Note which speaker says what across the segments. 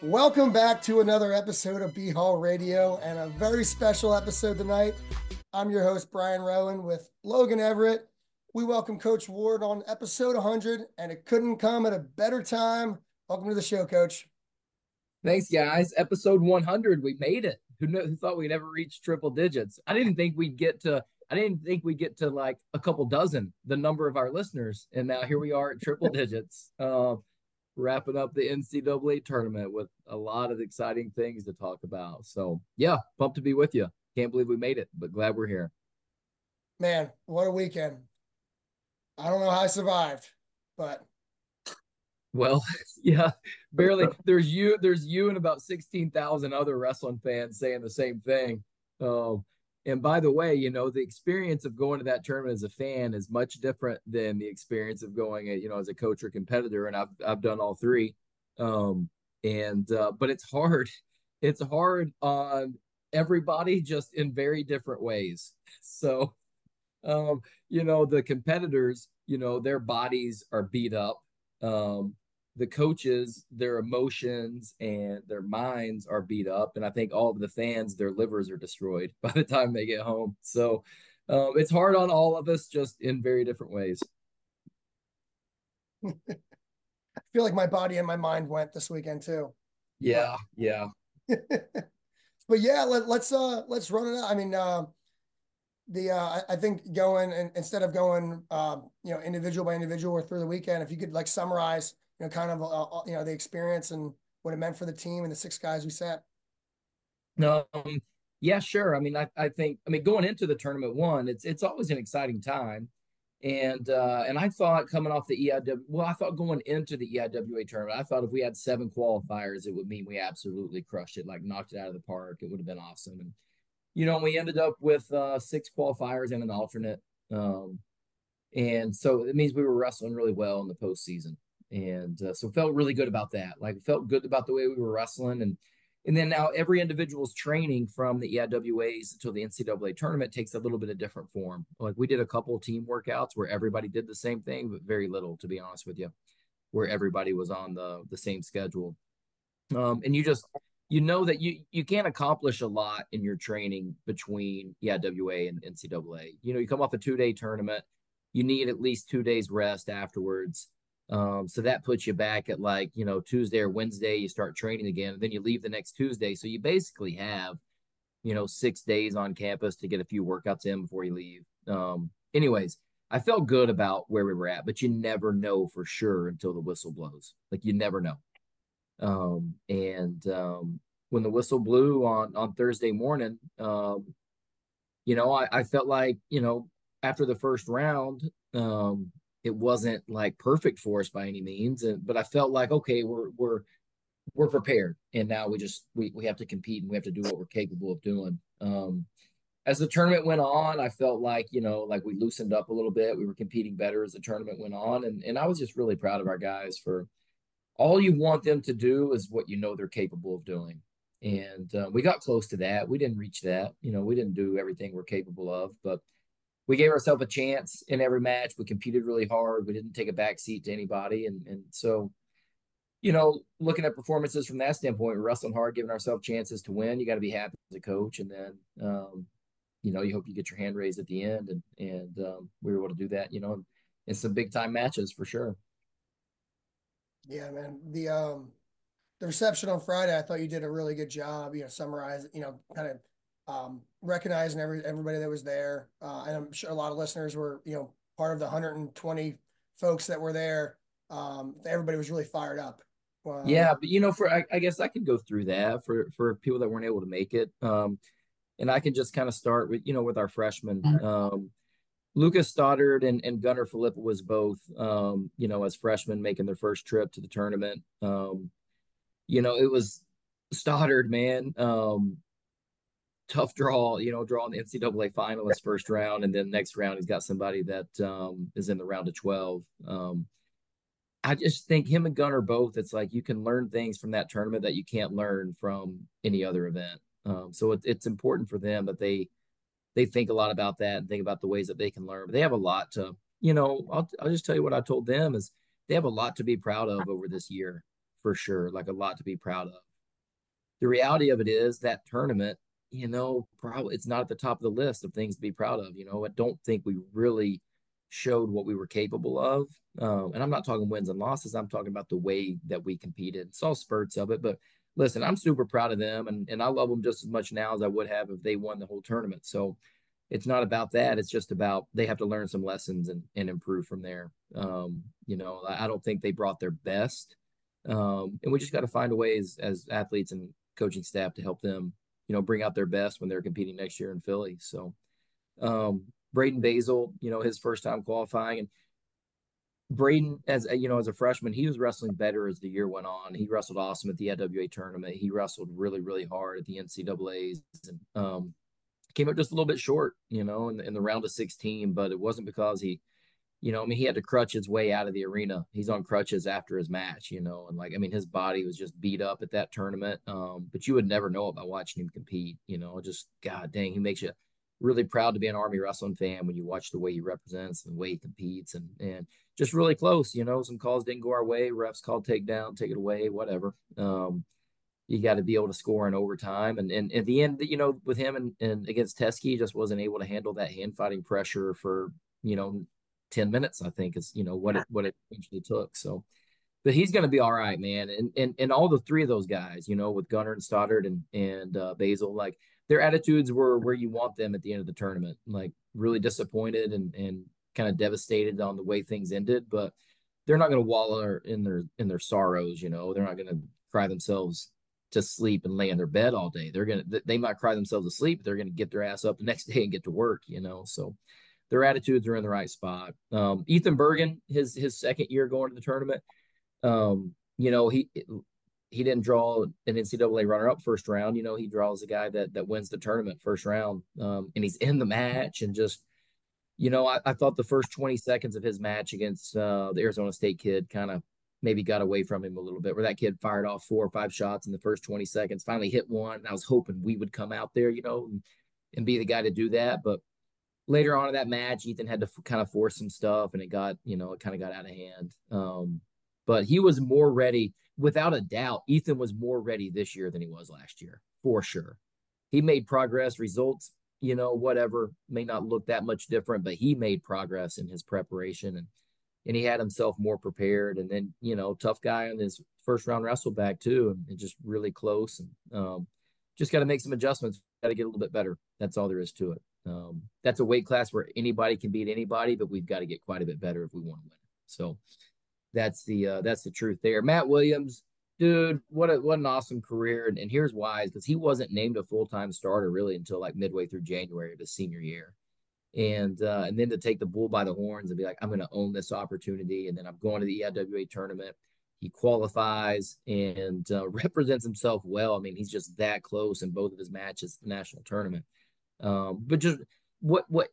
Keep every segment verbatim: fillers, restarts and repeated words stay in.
Speaker 1: Welcome back to another episode of B Hall Radio and a very special episode tonight. I'm your host, Brian Rowan, with Logan Everett. We welcome Coach Ward on episode one hundred, and it couldn't come at a better time. Welcome to the show, Coach.
Speaker 2: Thanks, guys. Episode one hundred, we made it. Who, knew, who thought we'd ever reach triple digits? I didn't think we'd get to. I didn't think we'd get to like a couple dozen, the number of our listeners, and now here we are at triple digits. Uh, wrapping up the N C double A tournament with a lot of exciting things to talk about. So yeah, pumped to be with you. Can't believe we made it, but glad we're here.
Speaker 1: Man, what a weekend. I don't know how I survived, but
Speaker 2: Well, yeah, barely. There's you, there's you, and about sixteen thousand other wrestling fans saying the same thing. Um, and by the way, you know, the experience of going to that tournament as a fan is much different than the experience of going, you know, as a coach or competitor. And I've I've done all three. Um, and uh, but it's hard. It's hard on everybody, just in very different ways. So, um, you know, the competitors, you know, their bodies are beat up. Um, the coaches, their emotions and their minds are beat up. And I think all of the fans, their livers are destroyed by the time they get home. So um, it's hard on all of us, just in very different ways.
Speaker 1: I feel like my body and my mind went this weekend too. But
Speaker 2: Yeah, yeah.
Speaker 1: but yeah, let, let's uh let's run it out. I mean, uh, the uh, I, I think going and instead of going uh, you know individual by individual or through the weekend, if you could like summarize you know kind of uh, uh, you know the experience and what it meant for the team and the six guys we sat.
Speaker 2: No, um, yeah, sure. I mean, I, I think, I mean, going into the tournament one, it's it's always an exciting time. And uh, and I thought coming off the E I W, well, I thought going into the E I W A tournament, I thought if we had seven qualifiers, it would mean we absolutely crushed it, like knocked it out of the park. It would have been awesome. And you know, we ended up with uh, six qualifiers and an alternate, um, and so it means we were wrestling really well in the postseason. And uh, so felt really good about that. Like felt good about the way we were wrestling, and and then now every individual's training from the E I W As until the N C double A tournament takes a little bit of different form. Like we did a couple team workouts where everybody did the same thing, but very little, to be honest with you, where everybody was on the the same schedule. Um, and you just you know that you you can't accomplish a lot in your training between E I W A and N C double A. You know, you come off a two day tournament, you need at least two days rest afterwards. Um, so that puts you back at like, you know, Tuesday or Wednesday, you start training again, and then you leave the next Tuesday. So you basically have, you know, six days on campus to get a few workouts in before you leave. Um, anyways, I felt good about where we were at, but you never know for sure until the whistle blows. Like you never know. Um, and um, when the whistle blew on on Thursday morning, um, you know, I, I felt like, you know, after the first round, um, it wasn't like perfect for us by any means, and but I felt like okay, we're we're we're prepared, and now we just we we have to compete and we have to do what we're capable of doing. Um, as the tournament went on, I felt like you know like we loosened up a little bit. We were competing better as the tournament went on, and and I was just really proud of our guys for all you want them to do is what you know they're capable of doing. And uh, we got close to that. We didn't reach that. You know, we didn't do everything we're capable of, but we gave ourselves a chance in every match. We competed really hard. We didn't take a back seat to anybody. And, and so, you know, looking at performances from that standpoint, we're wrestling hard, giving ourselves chances to win. You got to be happy as a coach. And then, um, you know, you hope you get your hand raised at the end. And, and um, we were able to do that, you know, in some big time matches for sure.
Speaker 1: Yeah, man. The um the reception on Friday, I thought you did a really good job. You know, summarize. You know, kind of um, recognizing every everybody that was there, uh, and I'm sure a lot of listeners were you know part of the one hundred twenty folks that were there. Um, everybody was really fired up. Um,
Speaker 2: Yeah, but you know, for I, I guess I could go through that for for people that weren't able to make it. Um, and I can just kind of start with, you know, with our freshmen. Um, Lucas Stoddard and, and Gunnar Filippa was both, um, you know, as freshmen making their first trip to the tournament. Um, you know, it was Stoddard, man, um, tough draw, you know, drawing the N C double A finalist first round. And then next round, he's got somebody that um, is in the round of twelve. Um, I just think him and Gunnar both, it's like you can learn things from that tournament that you can't learn from any other event. Um, so it, it's important for them that they they think a lot about that and think about the ways that they can learn. But they have a lot to, you know, I'll, I'll just tell you what I told them is they have a lot to be proud of over this year for sure. Like a lot to be proud of. the reality of it is that tournament, you know, probably it's not at the top of the list of things to be proud of. You know, I don't think we really showed what we were capable of. Um, and I'm not talking wins and losses. I'm talking about the way that we competed. Saw spurts of it, but listen, I'm super proud of them, and and I love them just as much now as I would have if they won the whole tournament. So it's not about that. It's just about they have to learn some lessons and and improve from there. Um, you know, I, I don't think they brought their best, um, and we just got to find a way as, as athletes and coaching staff to help them, you know, bring out their best when they're competing next year in Philly. So um, Braden Basil, you know, his first time qualifying, and Braden, as you know, as a freshman, he was wrestling better as the year went on. He wrestled awesome at the I W A tournament. He wrestled really, really hard at the N C double A's, and um, came up just a little bit short, you know, in the, in the round of sixteen. But it wasn't because he, you know, I mean, he had to crutch his way out of the arena. He's on crutches after his match, you know, and like, I mean, his body was just beat up at that tournament. Um, but you would never know it by watching him compete, you know, just God dang, he makes you really proud to be an Army wrestling fan when you watch the way he represents and the way he competes, and and just really close, you know, some calls didn't go our way. Refs called takedown, take it away, whatever. Um, you got to be able to score in overtime. And, and at the end, you know, with him and, and against Teskey, he just wasn't able to handle that hand fighting pressure for, you know, ten minutes, I think is, you know, what it, what it eventually took. So, but he's going to be all right, man. And, and, and all the three of those guys, you know, with Gunnar and Stoddard and, and uh, Basil, like their attitudes were where you want them at the end of the tournament, like really disappointed and, and kind of devastated on the way things ended, but they're not going to wallow in their, in their sorrows. You know, they're not going to cry themselves to sleep and lay in their bed all day. They're going to, they might cry themselves to sleep, but they're going to get their ass up the next day and get to work, you know? So their attitudes are in the right spot. Um, Ethan Bergen, his, his second year going to the tournament, um, you know, he, he didn't draw an N C double A runner up first round. You know, he draws a guy that, that wins the tournament first round. Um, and he's in the match and just, you know, I, I thought the first twenty seconds of his match against uh, the Arizona State kid kind of maybe got away from him a little bit, where that kid fired off four or five shots in the first twenty seconds, finally hit one. And I was hoping we would come out there, you know, and, and be the guy to do that. But later on in that match, Ethan had to f- kind of force some stuff, and it got, you know, it kind of got out of hand. Um, but he was more ready, without a doubt. Ethan was more ready this year than he was last year, for sure. He made progress, results, you know, whatever, may not look that much different, but he made progress in his preparation, and and he had himself more prepared. And then, you know, tough guy on his first round wrestle back too, and, and just really close. And um, just got to make some adjustments. Got to get a little bit better. That's all there is to it. Um, that's a weight class where anybody can beat anybody, but we've got to get quite a bit better if we want to win. So that's the uh, that's the truth there. Matt Williams, dude, what a, what an awesome career. And, and here's why: because he wasn't named a full time starter really until like midway through January of his senior year. And uh, and then to take the bull by the horns and be like, I'm going to own this opportunity, and then I'm going to the E I W A tournament. He qualifies and uh, represents himself well. I mean, he's just that close in both of his matches, the national tournament. Um, but just what what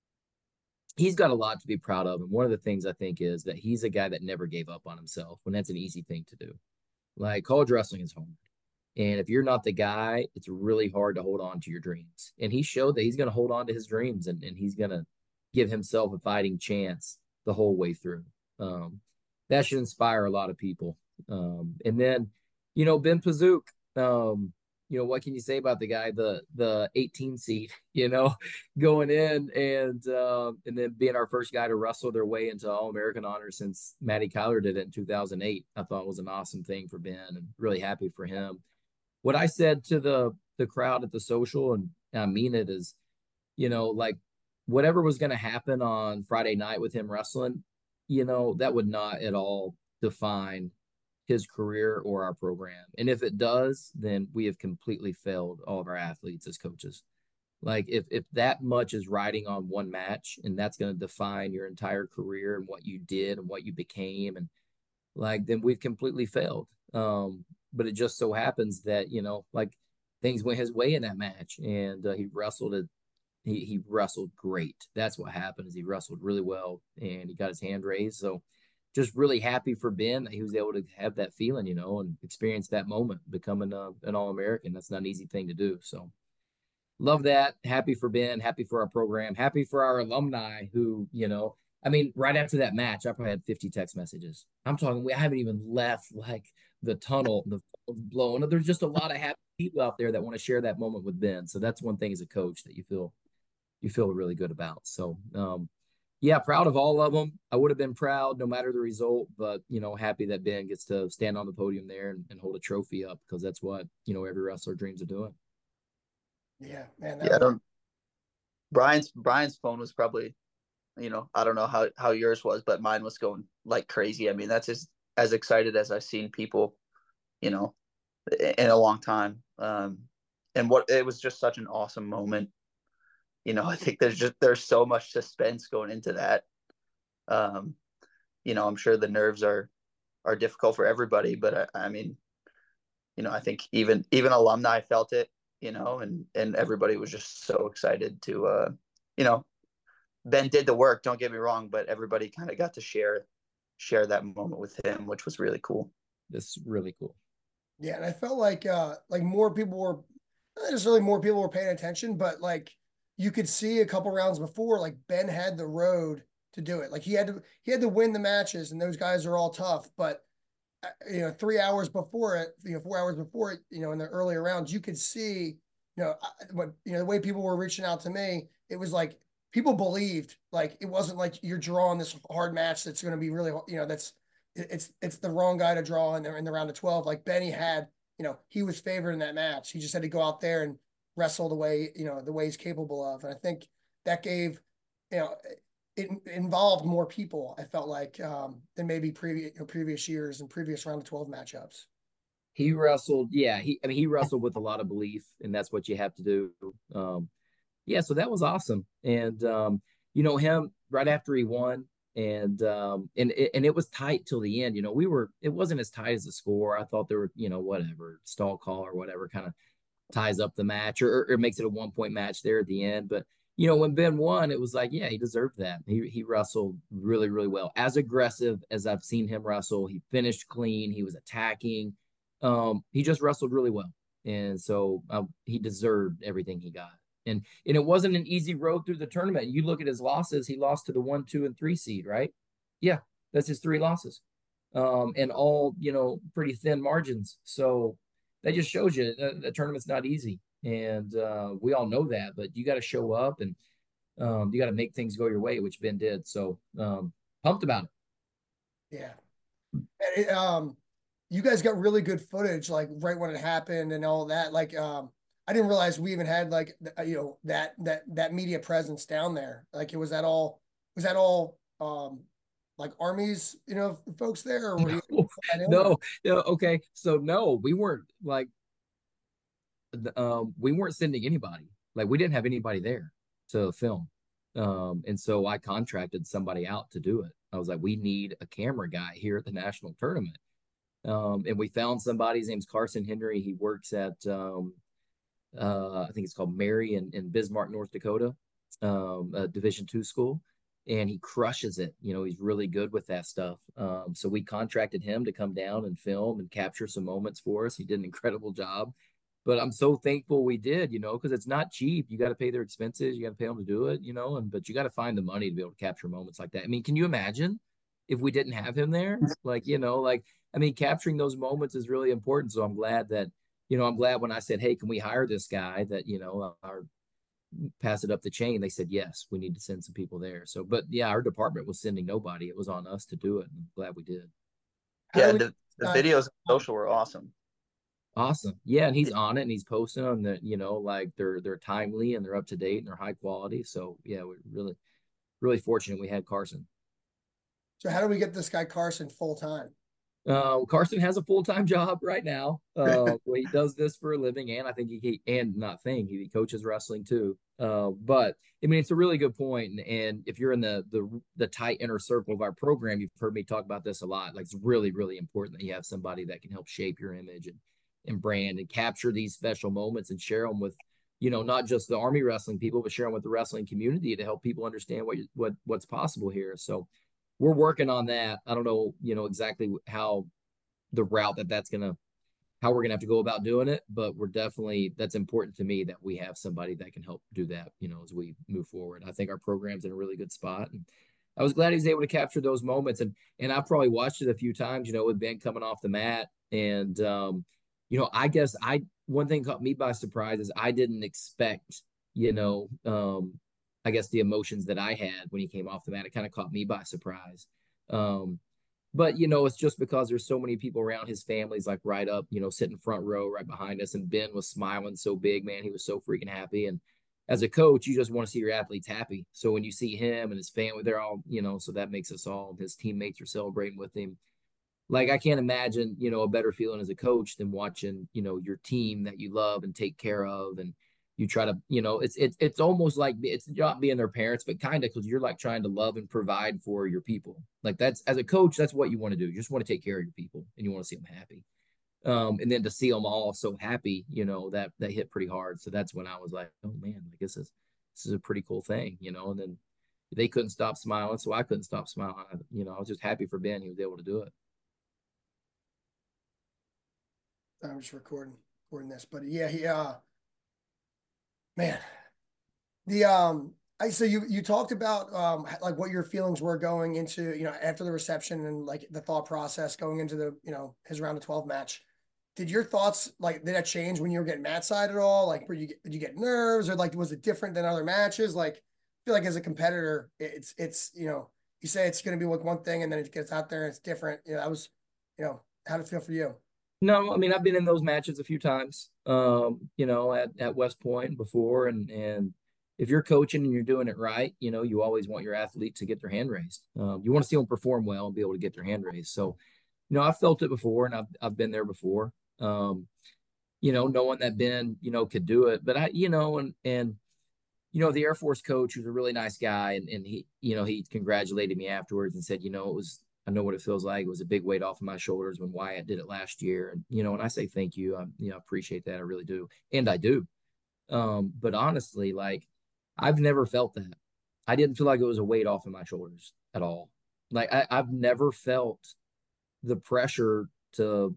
Speaker 2: he's got a lot to be proud of, and one of the things I think is that he's a guy that never gave up on himself when that's an easy thing to do. Like college wrestling is hard. And if you're not the guy, it's really hard to hold on to your dreams. And he showed that he's going to hold on to his dreams, and, and he's going to give himself a fighting chance the whole way through. Um, that should inspire a lot of people. Um, and then, you know, Ben Pazook, um, you know, what can you say about the guy, the the eighteen seed, you know, going in and uh, and then being our first guy to wrestle their way into All American honors since Matty Kyler did it in two thousand eight. I thought was an awesome thing for Ben, and really happy for him. What I said to the the crowd at the social, and I mean it, is, you know, like whatever was going to happen on Friday night with him wrestling, you know, that would not at all define his career or our program. And if it does, then we have completely failed all of our athletes as coaches. Like if if that much is riding on one match, and that's going to define your entire career and what you did and what you became, and like then we've completely failed. Um, but it just so happens that, you know, like things went his way in that match, and uh, he wrestled it. He he wrestled great. That's what happened. Is he wrestled really well, and he got his hand raised. So just really happy for Ben that he was able to have that feeling, you know, and experience that moment, becoming a, an All American. That's not an easy thing to do. So love that. Happy for Ben. Happy for our program. Happy for our alumni who, you know, I mean, right after that match, I probably had fifty text messages. I'm talking, we I haven't even left like the tunnel, the blowing. There's just a lot of happy people out there that want to share that moment with Ben. So that's one thing as a coach that you feel you feel really good about. So um, yeah, proud of all of them. I would have been proud no matter the result, but you know, happy that Ben gets to stand on the podium there and, and hold a trophy up because that's what you know every wrestler dreams of doing.
Speaker 1: Yeah, man, that
Speaker 3: Yeah, I
Speaker 1: was
Speaker 3: don't. Brian's Brian's phone was probably, you know, I don't know how how yours was, but mine was going like crazy. I mean, that's as as excited as I've seen people, you know, in a long time. Um, and what it was just such an awesome moment. You know, I think there's just there's so much suspense going into that. Um, you know, I'm sure the nerves are are difficult for everybody, but I, I mean, you know, I think even even alumni felt it, you know, and and everybody was just so excited to, uh, you know, Ben did the work. Don't get me wrong, but everybody kind of got to share share that moment with him, which was really cool.
Speaker 2: It's really cool.
Speaker 1: yeah, and I felt like uh like more people were not necessarily more people were paying attention, but like you could see a couple rounds before, like Ben had the road to do it. Like he had to he had to win the matches, and those guys are all tough. But uh, you know, three hours before it, you know, four hours before it, you know, in the earlier rounds, you could see, you know, what you know, the way people were reaching out to me, it was like people believed, like it wasn't like you're drawing this hard match that's going to be really, you know, that's it's it's the wrong guy to draw in the in the round of twelve. Like Benny had, you know, he was favored in that match. He just had to go out there and wrestle the way, you know, the way he's capable of. And I think that gave, you know, it involved more people, I felt like, um, than maybe previous you know, previous years and previous round of twelve matchups.
Speaker 2: He wrestled, yeah. He, I mean, he wrestled with a lot of belief, and that's what you have to do. Um, yeah, so that was awesome, and um, you know him right after he won, and um, and it, and it was tight till the end. You know, we were it wasn't as tight as the score. I thought there were, you know, whatever stall call or whatever kind of ties up the match or, or makes it a one point match there at the end. But you know, when Ben won, it was like, yeah, he deserved that. He he wrestled really, really well, as aggressive as I've seen him wrestle. He finished clean. He was attacking. Um, he just wrestled really well, and so uh, he deserved everything he got. And and it wasn't an easy road through the tournament. You look at his losses; he lost to the one, two, and three seed, right? Yeah, that's his three losses, um, and all you know, pretty thin margins. So that just shows you the, the tournament's not easy, and uh, we all know that. But you got to show up, and um, you got to make things go your way, which Ben did. So um, pumped about it.
Speaker 1: Yeah. And it, um, you guys got really good footage, like right when it happened and all that. Like, um, I didn't realize we even had like, you know, that, that, that media presence down there. Like, it was that all, was that all, um, like armies, you know, folks there, or were you?
Speaker 2: No, no, no, okay. So no, we weren't like um, we weren't sending anybody. Like we didn't have anybody there to film. Um, and so I contracted somebody out to do it. I was like, we need a camera guy here at the national tournament. Um, and we found somebody. His name's Carson Henry. He works at um, uh, I think it's called Mary in, in Bismarck, North Dakota, um, a Division two school, and he crushes it. You know, he's really good with that stuff. Um, so we contracted him to come down and film and capture some moments for us. He did an incredible job. But I'm so thankful we did, you know, because it's not cheap. You got to pay their expenses. You got to pay them to do it, you know, and but you got to find the money to be able to capture moments like that. I mean, can you imagine if we didn't have him there? Like, you know, like I mean, capturing those moments is really important. So I'm glad that you know, I'm glad when I said, hey, can we hire this guy that, you know, our pass it up the chain, they said, yes, we need to send some people there. So, but yeah, our department was sending nobody. It was on us to do it. And I'm glad we did.
Speaker 1: How do
Speaker 3: Yeah,
Speaker 1: we,
Speaker 3: the, the
Speaker 1: uh,
Speaker 3: videos on social were awesome.
Speaker 2: Awesome. Yeah. And he's on it and he's posting on the, you know, like they're, they're timely and they're up to date and they're high quality. So yeah, we're really, really fortunate we had Carson.
Speaker 1: so how do we get this guy Carson full time?
Speaker 2: Uh, Carson has a full time job right now. Uh, well, he does this for a living, and I think he, he and not think he coaches wrestling too. Uh, but I mean, it's a really good point. And, and if you're in the the the tight inner circle of our program, you've heard me talk about this a lot. Like it's really really important that you have somebody that can help shape your image and and brand and capture these special moments and share them with, you know, not just the Army wrestling people, but share them with the wrestling community to help people understand what what what's possible here. So we're working on that. I don't know, you know, exactly how the route that that's going to, how we're going to have to go about doing it, but we're definitely, that's important to me that we have somebody that can help do that, you know, as we move forward. I think our program's in a really good spot. And I was glad he was able to capture those moments. And, and I probably watched it a few times, you know, with Ben coming off the mat. And, um, you know, I guess I one thing caught me by surprise is I didn't expect, you know, um, I guess the emotions that I had when he came off the mat. It kind of caught me by surprise. Um, but you know, it's just because there's so many people around. His family's like right up, you know, sitting front row right behind us. And Ben was smiling so big, man. He was so freaking happy. And as a coach, you just want to see your athletes happy. So when you see him and his family, they're all, you know, so that makes us all, his teammates are celebrating with him. Like I can't imagine, you know, a better feeling as a coach than watching, you know, your team that you love and take care of, and you try to, you know, it's it's it's almost like it's not being their parents, but kind of because you're like trying to love and provide for your people. Like that's as a coach, that's what you want to do. You just want to take care of your people and you want to see them happy. Um, and then to see them all so happy, you know, that that hit pretty hard. So that's when I was like, oh man, like this is this is a pretty cool thing, you know. And then they couldn't stop smiling, so I couldn't stop smiling. I, you know, I was just happy for Ben. He was able to do it.
Speaker 1: I'm just recording recording this, but yeah, he uh man, the um I so you you talked about um like what your feelings were going into, you know, after the reception and like the thought process going into the, you know, his round of twelve match. Did your thoughts like did that change when you were getting mat side at all? Like were you did you get nerves, or like was it different than other matches? Like I feel like as a competitor, it's it's you know, you say it's gonna be like one thing and then it gets out there and it's different. You know, I was, you know, how did it feel for you?
Speaker 2: No, I mean I've been in those matches a few times, um, you know, at, at West Point before, and and if you're coaching and you're doing it right, you know, you always want your athlete to get their hand raised. Um, you want to see them perform well and be able to get their hand raised. So, you know, I've felt it before, and I've I've been there before. Um, you know, knowing that Ben, you know, could do it, but I, you know, and and you know, the Air Force coach was a really nice guy, and and he, you know, he congratulated me afterwards and said, you know, it was I know what it feels like. It was a big weight off of my shoulders when Wyatt did it last year. And, you know, and I say thank you. I, you know, appreciate that. I really do. And I do. Um, but honestly, like I've never felt that. I didn't feel like it was a weight off of my shoulders at all. Like I, I've never felt the pressure to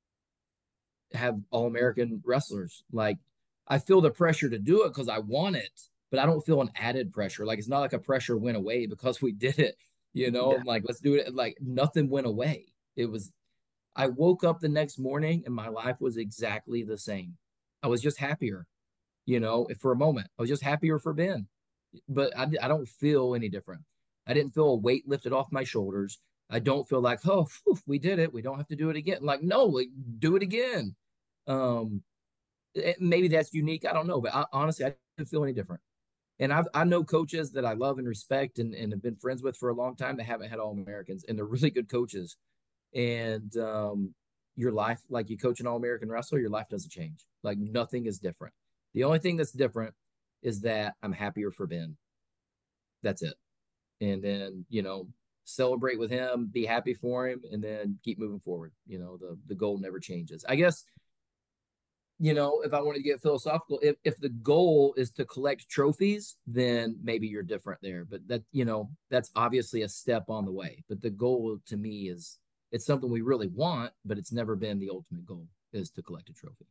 Speaker 2: have all American wrestlers. Like I feel the pressure to do it because I want it, but I don't feel an added pressure. Like it's not like a pressure went away because we did it. You know,
Speaker 3: Yeah.
Speaker 2: I'm like, let's do it. Like nothing went away. It was, I woke up the next morning and my life was exactly the same. I was just happier, you know, for a moment. I was just happier for Ben, but I, I don't feel any different. I didn't feel a weight lifted off my shoulders. I don't feel like, oh, whew, we did it. We don't have to do it again. Like, no, like, do it again. Um, it, maybe that's unique. I don't know, but I, honestly, I didn't feel any different. And I've, I know coaches that I love and respect and, and have been friends with for a long time that haven't had All Americans, and they're really good coaches. And um, your life, like you coach an All American wrestler, your life doesn't change. Like nothing is different. The only thing that's different is that I'm happier for Ben. That's it. And then, you know, celebrate with him, be happy for him, and then keep moving forward. You know, the, the goal never changes. I guess, you know, if I wanted to get philosophical, if, if the goal is to collect trophies, then maybe you're different there. But that, you know, that's obviously a step on the way. But the goal to me is it's something we really want, but it's never been the ultimate goal is to collect a trophy.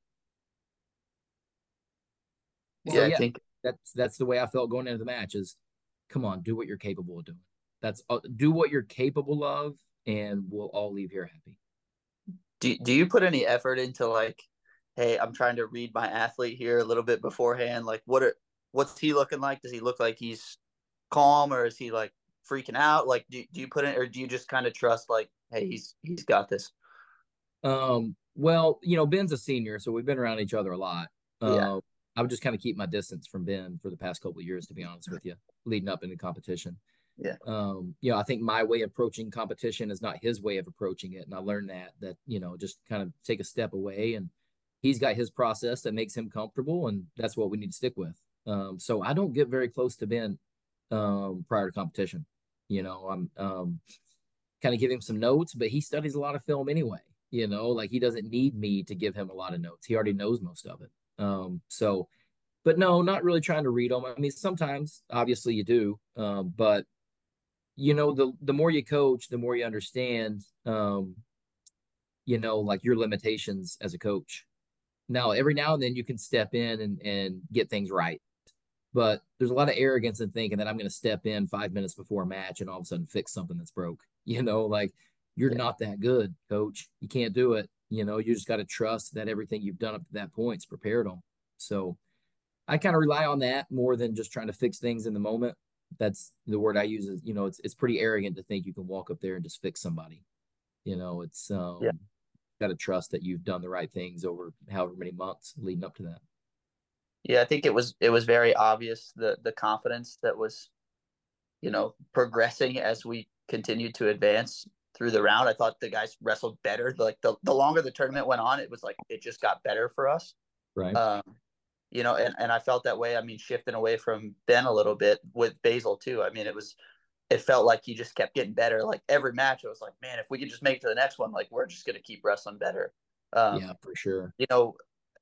Speaker 3: Yeah,
Speaker 2: So
Speaker 3: I
Speaker 2: yeah,
Speaker 3: think.
Speaker 2: that's that's the way I felt going into the match is come on, do what you're capable of doing. That's uh, do what you're capable of, and we'll all leave here happy.
Speaker 3: Do do you put any effort into like, hey, I'm trying to read my athlete here a little bit beforehand? Like, what are what's he looking like? Does he look like he's calm, or is he like freaking out? Like, do do you put in, or do you just kind of trust like, hey, he's he's got this?
Speaker 2: Um, well, you know, Ben's a senior, so we've been around each other a lot.
Speaker 3: Yeah,
Speaker 2: Uh, I would just kind of keep my distance from Ben for the past couple of years, to be honest with you, leading up into competition.
Speaker 3: yeah,
Speaker 2: Um, you know, I think my way of approaching competition is not his way of approaching it. And I learned that, that, you know, just kind of take a step away, and he's got his process that makes him comfortable. And that's what we need to stick with. Um, so I don't get very close to Ben, um, prior to competition. You know, I'm, um, kind of give him some notes, but he studies a lot of film anyway. You know, like he doesn't need me to give him a lot of notes. He already knows most of it. Um, so, but no, not really trying to read them. I mean, sometimes obviously you do, um, but you know, the the more you coach, the more you understand, um, you know, like your limitations as a coach. Now, every now and then you can step in and and get things right, but there's a lot of arrogance in thinking that I'm going to step in five minutes before a match and all of a sudden fix something that's broke. You know, like you're
Speaker 3: yeah,
Speaker 2: not that good, coach. You can't do it. You know, you just got to trust that everything you've done up to that point's prepared them. So I kind of rely on that more than just trying to fix things in the moment. That's the word I use is, you know, it's it's pretty arrogant to think you can walk up there and just fix somebody. You know, it's
Speaker 3: Yeah.
Speaker 2: um got to trust that you've done the right things over however many months leading up to that.
Speaker 3: Yeah, I think it was it was very obvious the the confidence that was, you know, progressing as we continued to advance through the round. I thought the guys wrestled better. Like the, the longer the tournament went on, it was like it just got better for us.
Speaker 2: Right.
Speaker 3: Um, you know, and, and I felt that way. I mean, shifting away from Ben a little bit with Basil too. I mean, it was it felt like he just kept getting better. Like every match, I was like, man, if we could just make it to the next one, like we're just gonna keep wrestling better. Um,
Speaker 2: Yeah, for sure.
Speaker 3: you know,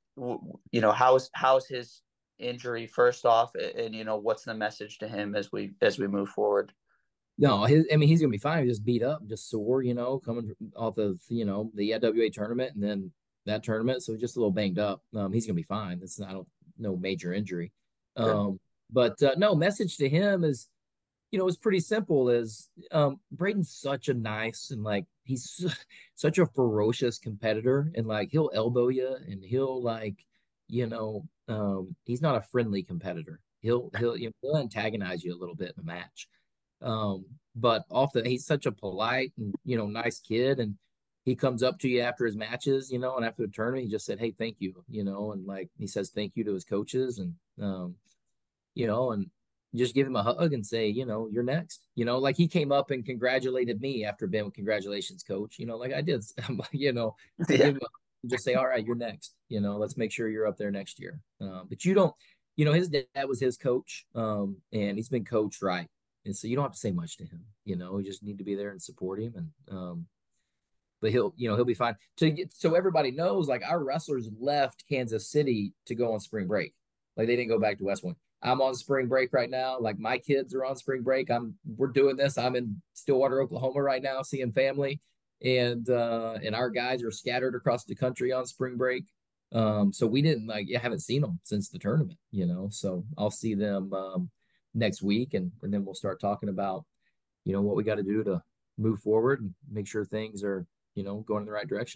Speaker 3: w- you know, how's how's his injury first off, and, and you know, what's the message to him as we as we move forward?
Speaker 2: No, his, I mean, he's gonna be fine. He's just beat up, just sore, you know, coming off of, you know, the I W A tournament and then that tournament. So just a little banged up. Um, he's gonna be fine. That's not, I don't, no major injury.
Speaker 3: Good.
Speaker 2: Um, but uh, no, message to him is, you know, it's pretty simple. Is um, Braden's such a nice and like he's such a ferocious competitor, and like he'll elbow you and he'll like, you know, um, he's not a friendly competitor. He'll he'll you know, he'll antagonize you a little bit in a match. Um, but off the he's such a polite and you know nice kid, and he comes up to you after his matches, you know, and after the tournament, he just said, "Hey, thank you," you know, and like he says thank you to his coaches, and um, you know, and just give him a hug and say, you know, you're next. You know, like he came up and congratulated me after Ben, congratulations, coach. You know, like I did, you know, I
Speaker 3: Yeah.
Speaker 2: give him a, just say, all right, you're next. You know, let's make sure you're up there next year. Um, but you don't, you know, his dad was his coach, um, and he's been coached right. And so you don't have to say much to him. You know, you just need to be there and support him. And, um, but he'll, you know, he'll be fine. To get, so everybody knows, like our wrestlers left Kansas City to go on spring break. Like they didn't go back to West Point. I'm on spring break right now. Like my kids are on spring break. I'm we're doing this. I'm in Stillwater, Oklahoma right now, seeing family, and uh, and our guys are scattered across the country on spring break. Um, so we didn't like I haven't seen them since the tournament, you know. So I'll see them um, next week, and and then we'll start talking about you know what we got to do to move forward and make sure things are you know going in the right direction.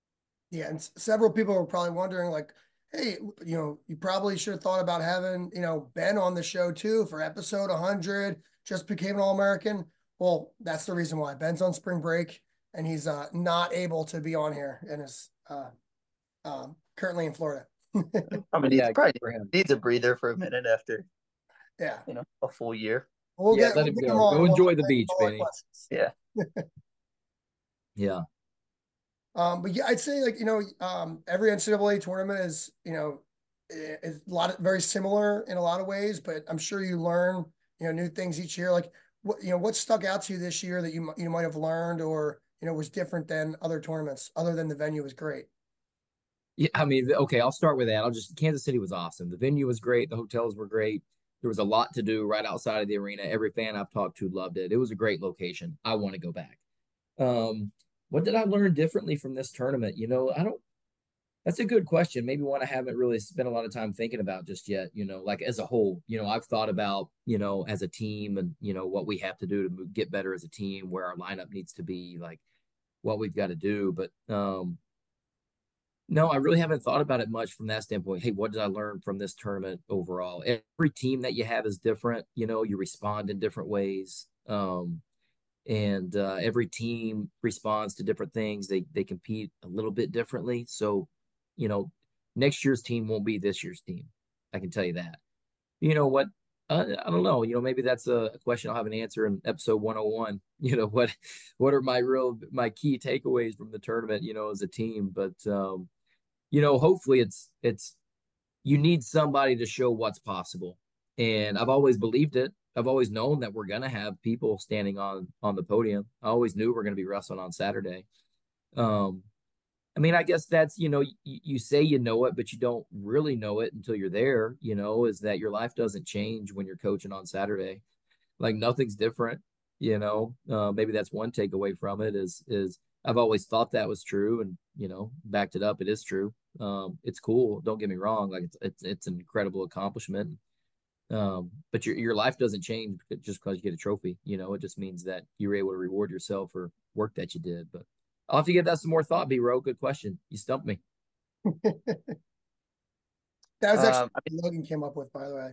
Speaker 1: Yeah, and s- several people were probably wondering, like, hey, you know, you probably should have thought about having, you know, Ben on the show too for episode one hundred, just became an All-American. Well, that's the reason why. Ben's on spring break and he's uh, not able to be on here and is uh, um, currently in Florida.
Speaker 3: I mean, he
Speaker 2: Yeah, good
Speaker 3: probably
Speaker 2: for him.
Speaker 3: needs a breather for a minute after,
Speaker 1: Yeah,
Speaker 3: you know, a full year.
Speaker 1: we'll
Speaker 2: Yeah,
Speaker 1: get
Speaker 2: let
Speaker 1: we'll
Speaker 2: him
Speaker 1: get him
Speaker 2: go.
Speaker 1: on.
Speaker 2: Go
Speaker 1: And we'll
Speaker 2: enjoy the
Speaker 1: answer
Speaker 2: beach,
Speaker 1: all our
Speaker 2: Benny.
Speaker 1: questions.
Speaker 3: Yeah.
Speaker 2: Yeah.
Speaker 1: Um, but yeah, I'd say like, you know, um, every N C double A tournament is, you know, i- is a lot of very similar in a lot of ways, but I'm sure you learn, you know, new things each year. Like what, you know, what stuck out to you this year that you, mi- you might have learned or, you know, was different than other tournaments other than the venue was great.
Speaker 2: Yeah, I mean, okay, I'll start with that. I'll just Kansas City was awesome. The venue was great. The hotels were great. There was a lot to do right outside of the arena. Every fan I've talked to loved it. It was a great location. I want to go back. Um, what did I learn differently from this tournament? You know, I don't. That's a good question. Maybe one I haven't really spent a lot of time thinking about just yet. You know, like as a whole, you know, I've thought about, you know, as a team and, you know, what we have to do to move, get better as a team, where our lineup needs to be, like what we've got to do. But um, no, I really haven't thought about it much from that standpoint. Hey, what did I learn from this tournament overall? Every team that you have is different. You know, you respond in different ways. Um, and uh, every team responds to different things. They they compete a little bit differently. So, you know, next year's team won't be this year's team. I can tell you that. You know what? Uh, I don't know. You know, maybe that's a question I'll have an answer in episode one oh one. You know, what what are my real my key takeaways from the tournament, you know, as a team. But um, you know, hopefully it's it's you need somebody to show what's possible. And I've always believed it. I've always known that we're gonna have people standing on on the podium. I always knew we're gonna be wrestling on Saturday. Um, I mean, I guess that's you know, you, you say you know it, but you don't really know it until you're there. You know, is that your life doesn't change when you're coaching on Saturday. Like nothing's different. You know, uh, maybe that's one takeaway from it is is I've always thought that was true, and you know, backed it up. It is true. Um, it's cool. Don't get me wrong. Like it's it's it's an incredible accomplishment. Um, but your your life doesn't change just because you get a trophy. You know, it just means that you were able to reward yourself for work that you did. But I'll have to give that some more thought, B-Row. Good question. You stumped me.
Speaker 1: That was actually
Speaker 3: Um, I mean,
Speaker 1: Logan came up with, by the way.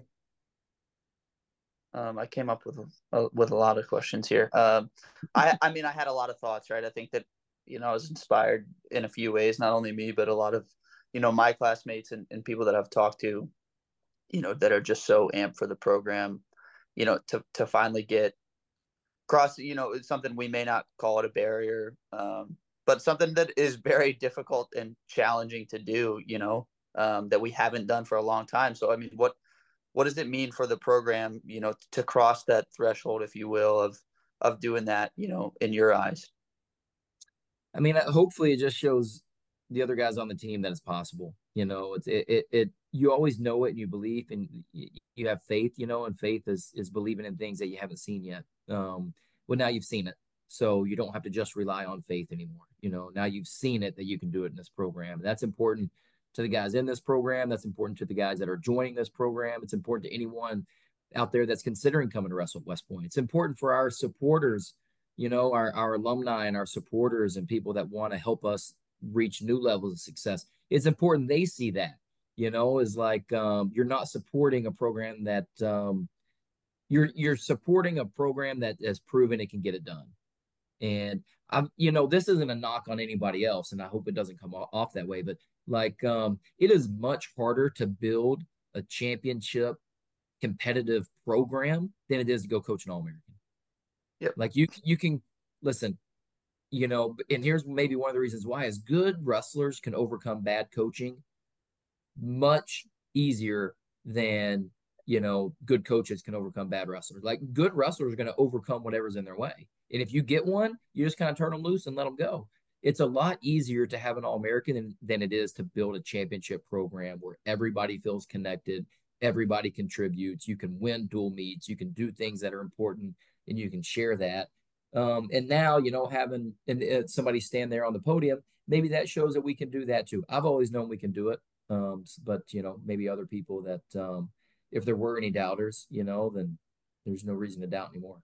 Speaker 3: um, I came up with a, with a lot of questions here. Um, I I mean, I had a lot of thoughts, right? I think that you know I was inspired in a few ways, not only me, but a lot of you know my classmates and, and people that I've talked to, you know, that are just so amped for the program, you know, to to finally get cross, you know, it's something we may not call it a barrier, um, but something that is very difficult and challenging to do, you know, um, that we haven't done for a long time. So, I mean, what what does it mean for the program, you know, to cross that threshold, if you will, of of doing that, you know, in your eyes?
Speaker 2: I mean, uh, hopefully it just shows the other guys on the team that it's possible. You know, it's it it, it you always know it and you believe and you, you have faith, you know, and faith is is believing in things that you haven't seen yet. Um, well, now you've seen it. So you don't have to just rely on faith anymore. You know, now you've seen it that you can do it in this program. That's important to the guys in this program. That's important to the guys that are joining this program. It's important to anyone out there that's considering coming to wrestle at West Point. It's important for our supporters, you know, our, our alumni and our supporters and people that want to help us reach new levels of success. It's important they see that, you know, is like um, you're not supporting a program that um, you're you're supporting a program that has proven it can get it done. And I'm, you know, this isn't a knock on anybody else, and I hope it doesn't come off that way. But like, um, it is much harder to build a championship competitive program than it is to go coach an All American.
Speaker 3: Yep.
Speaker 2: Like you, you can listen, you know, and here's maybe one of the reasons why is good wrestlers can overcome bad coaching much easier than, you know, good coaches can overcome bad wrestlers. Like good wrestlers are going to overcome whatever's in their way. And if you get one, you just kind of turn them loose and let them go. It's a lot easier to have an All American than, than it is to build a championship program where everybody feels connected, everybody contributes, you can win dual meets, you can do things that are important, and you can share that. Um, and now, you know, having and, uh, somebody stand there on the podium, maybe that shows that we can do that too. I've always known we can do it. Um, but you know, maybe other people that um, if there were any doubters, you know, then there's no reason to doubt anymore.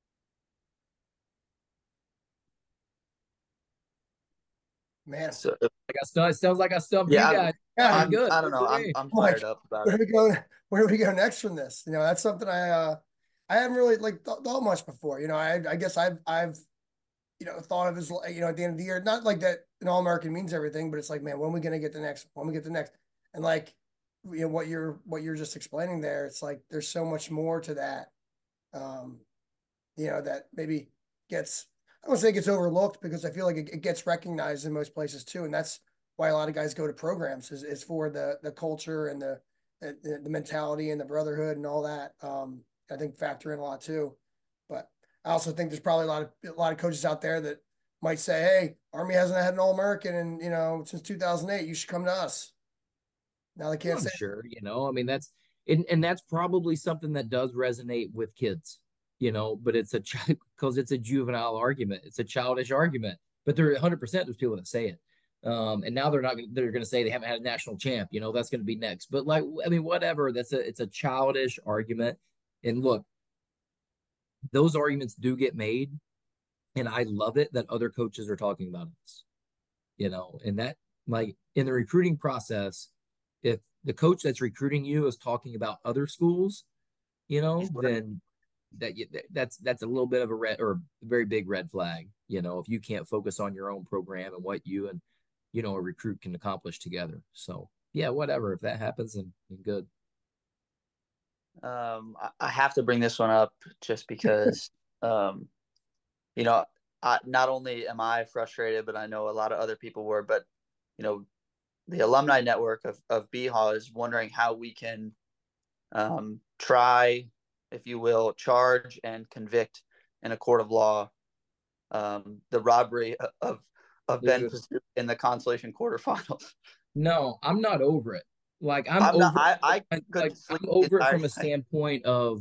Speaker 1: Man,
Speaker 3: So,
Speaker 2: Like I stumped, it sounds like I stumped you
Speaker 3: yeah,
Speaker 2: guys.
Speaker 1: yeah,
Speaker 2: Pretty
Speaker 3: I'm,
Speaker 2: good.
Speaker 3: I don't
Speaker 2: Good
Speaker 3: know.
Speaker 2: for
Speaker 3: I'm,
Speaker 2: me.
Speaker 3: I'm
Speaker 1: like
Speaker 3: fired up about
Speaker 1: where
Speaker 3: it.
Speaker 1: do we go? Where do we go next from this? You know, that's something I uh I haven't really like th- thought much before. You know, I I guess I've I've you know thought of as you know at the end of the year, not like that an All American means everything, but it's like, man, when are we gonna get the next? When we get the next? And like you know what you're what you're just explaining there, it's like there's so much more to that. Um, you know, that maybe gets, I don't say it gets overlooked because I feel like it, it gets recognized in most places too. And that's why a lot of guys go to programs is, is for the, the culture and the, the, the mentality and the brotherhood and all that. Um, I think factor in a lot too. But I also think there's probably a lot of, a lot of coaches out there that might say, hey, Army hasn't had an All American and, you know, since two thousand eight, you should come to us. Now they can't
Speaker 2: I'm
Speaker 1: say,
Speaker 2: sure, you know, I mean, that's, and, and that's probably something that does resonate with kids, you know, but it's a, because it's a juvenile argument. It's a childish argument, but there are one hundred percent there's people that say it. Um, and now they're not, they're going to say they haven't had a national champ, you know, that's going to be next. But like, I mean, whatever, that's a, it's a childish argument. And look, those arguments do get made. And I love it that other coaches are talking about this, you know, and that like in the recruiting process, if the coach that's recruiting you is talking about other schools, you know, then that that's that's a little bit of a red or a very big red flag. You know, if you can't focus on your own program and what you and you know a recruit can accomplish together. So yeah, whatever. If that happens, then, then good.
Speaker 3: Um, I, I have to bring this one up just because, um, you know, I, not only am I frustrated, but I know a lot of other people were. But you know, the alumni network of of B H A is wondering how we can um, try, if you will, charge and convict in a court of law um, the robbery of of Ben
Speaker 2: Dude,
Speaker 3: Pursuit in the consolation quarterfinals.
Speaker 2: no, I'm not over it. Like I'm
Speaker 3: I'm not.
Speaker 2: over
Speaker 3: I I
Speaker 2: like
Speaker 3: couldn't sleep
Speaker 2: I'm
Speaker 3: the
Speaker 2: over it
Speaker 3: entire
Speaker 2: from a
Speaker 3: night.
Speaker 2: standpoint of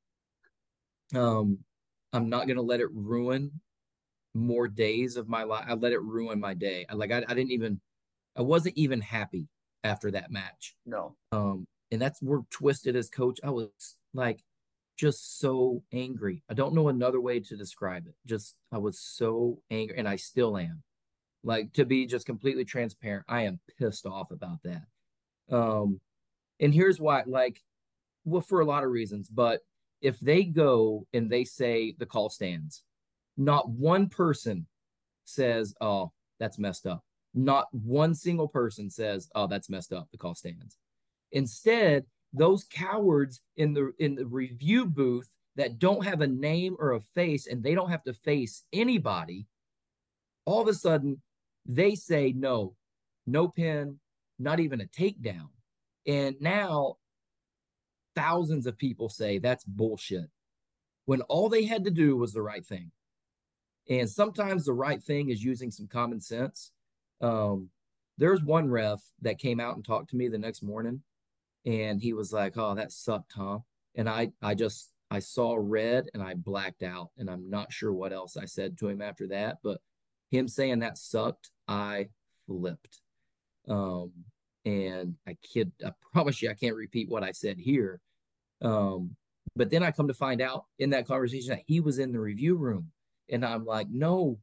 Speaker 2: um I'm not gonna let it ruin more days of my life. I let it ruin my day. I like I, I didn't even I wasn't even happy after that match.
Speaker 3: No.
Speaker 2: Um, and that's where twisted as coach. I was like just so angry. I don't know another way to describe it. Just I was so angry, and I still am. Like, to be just completely transparent, I am pissed off about that. Um, and here's why, like, well, for a lot of reasons, but if they go and they say the call stands, not one person says, oh, that's messed up. Not one single person says, oh, that's messed up, the call stands. Instead, those cowards in the in the review booth that don't have a name or a face and they don't have to face anybody, all of a sudden they say no, no pin, not even a takedown. And now thousands of people say that's bullshit when all they had to do was the right thing. And sometimes the right thing is using some common sense. Um, there's one ref that came out and talked to me the next morning, and he was like, "Oh, that sucked, huh?" And I, I just, I saw red and I blacked out, and I'm not sure what else I said to him after that. But him saying that sucked, I flipped. Um, and I kid, I promise you, I can't repeat what I said here. Um, but then I come to find out in that conversation that he was in the review room. And I'm like, no,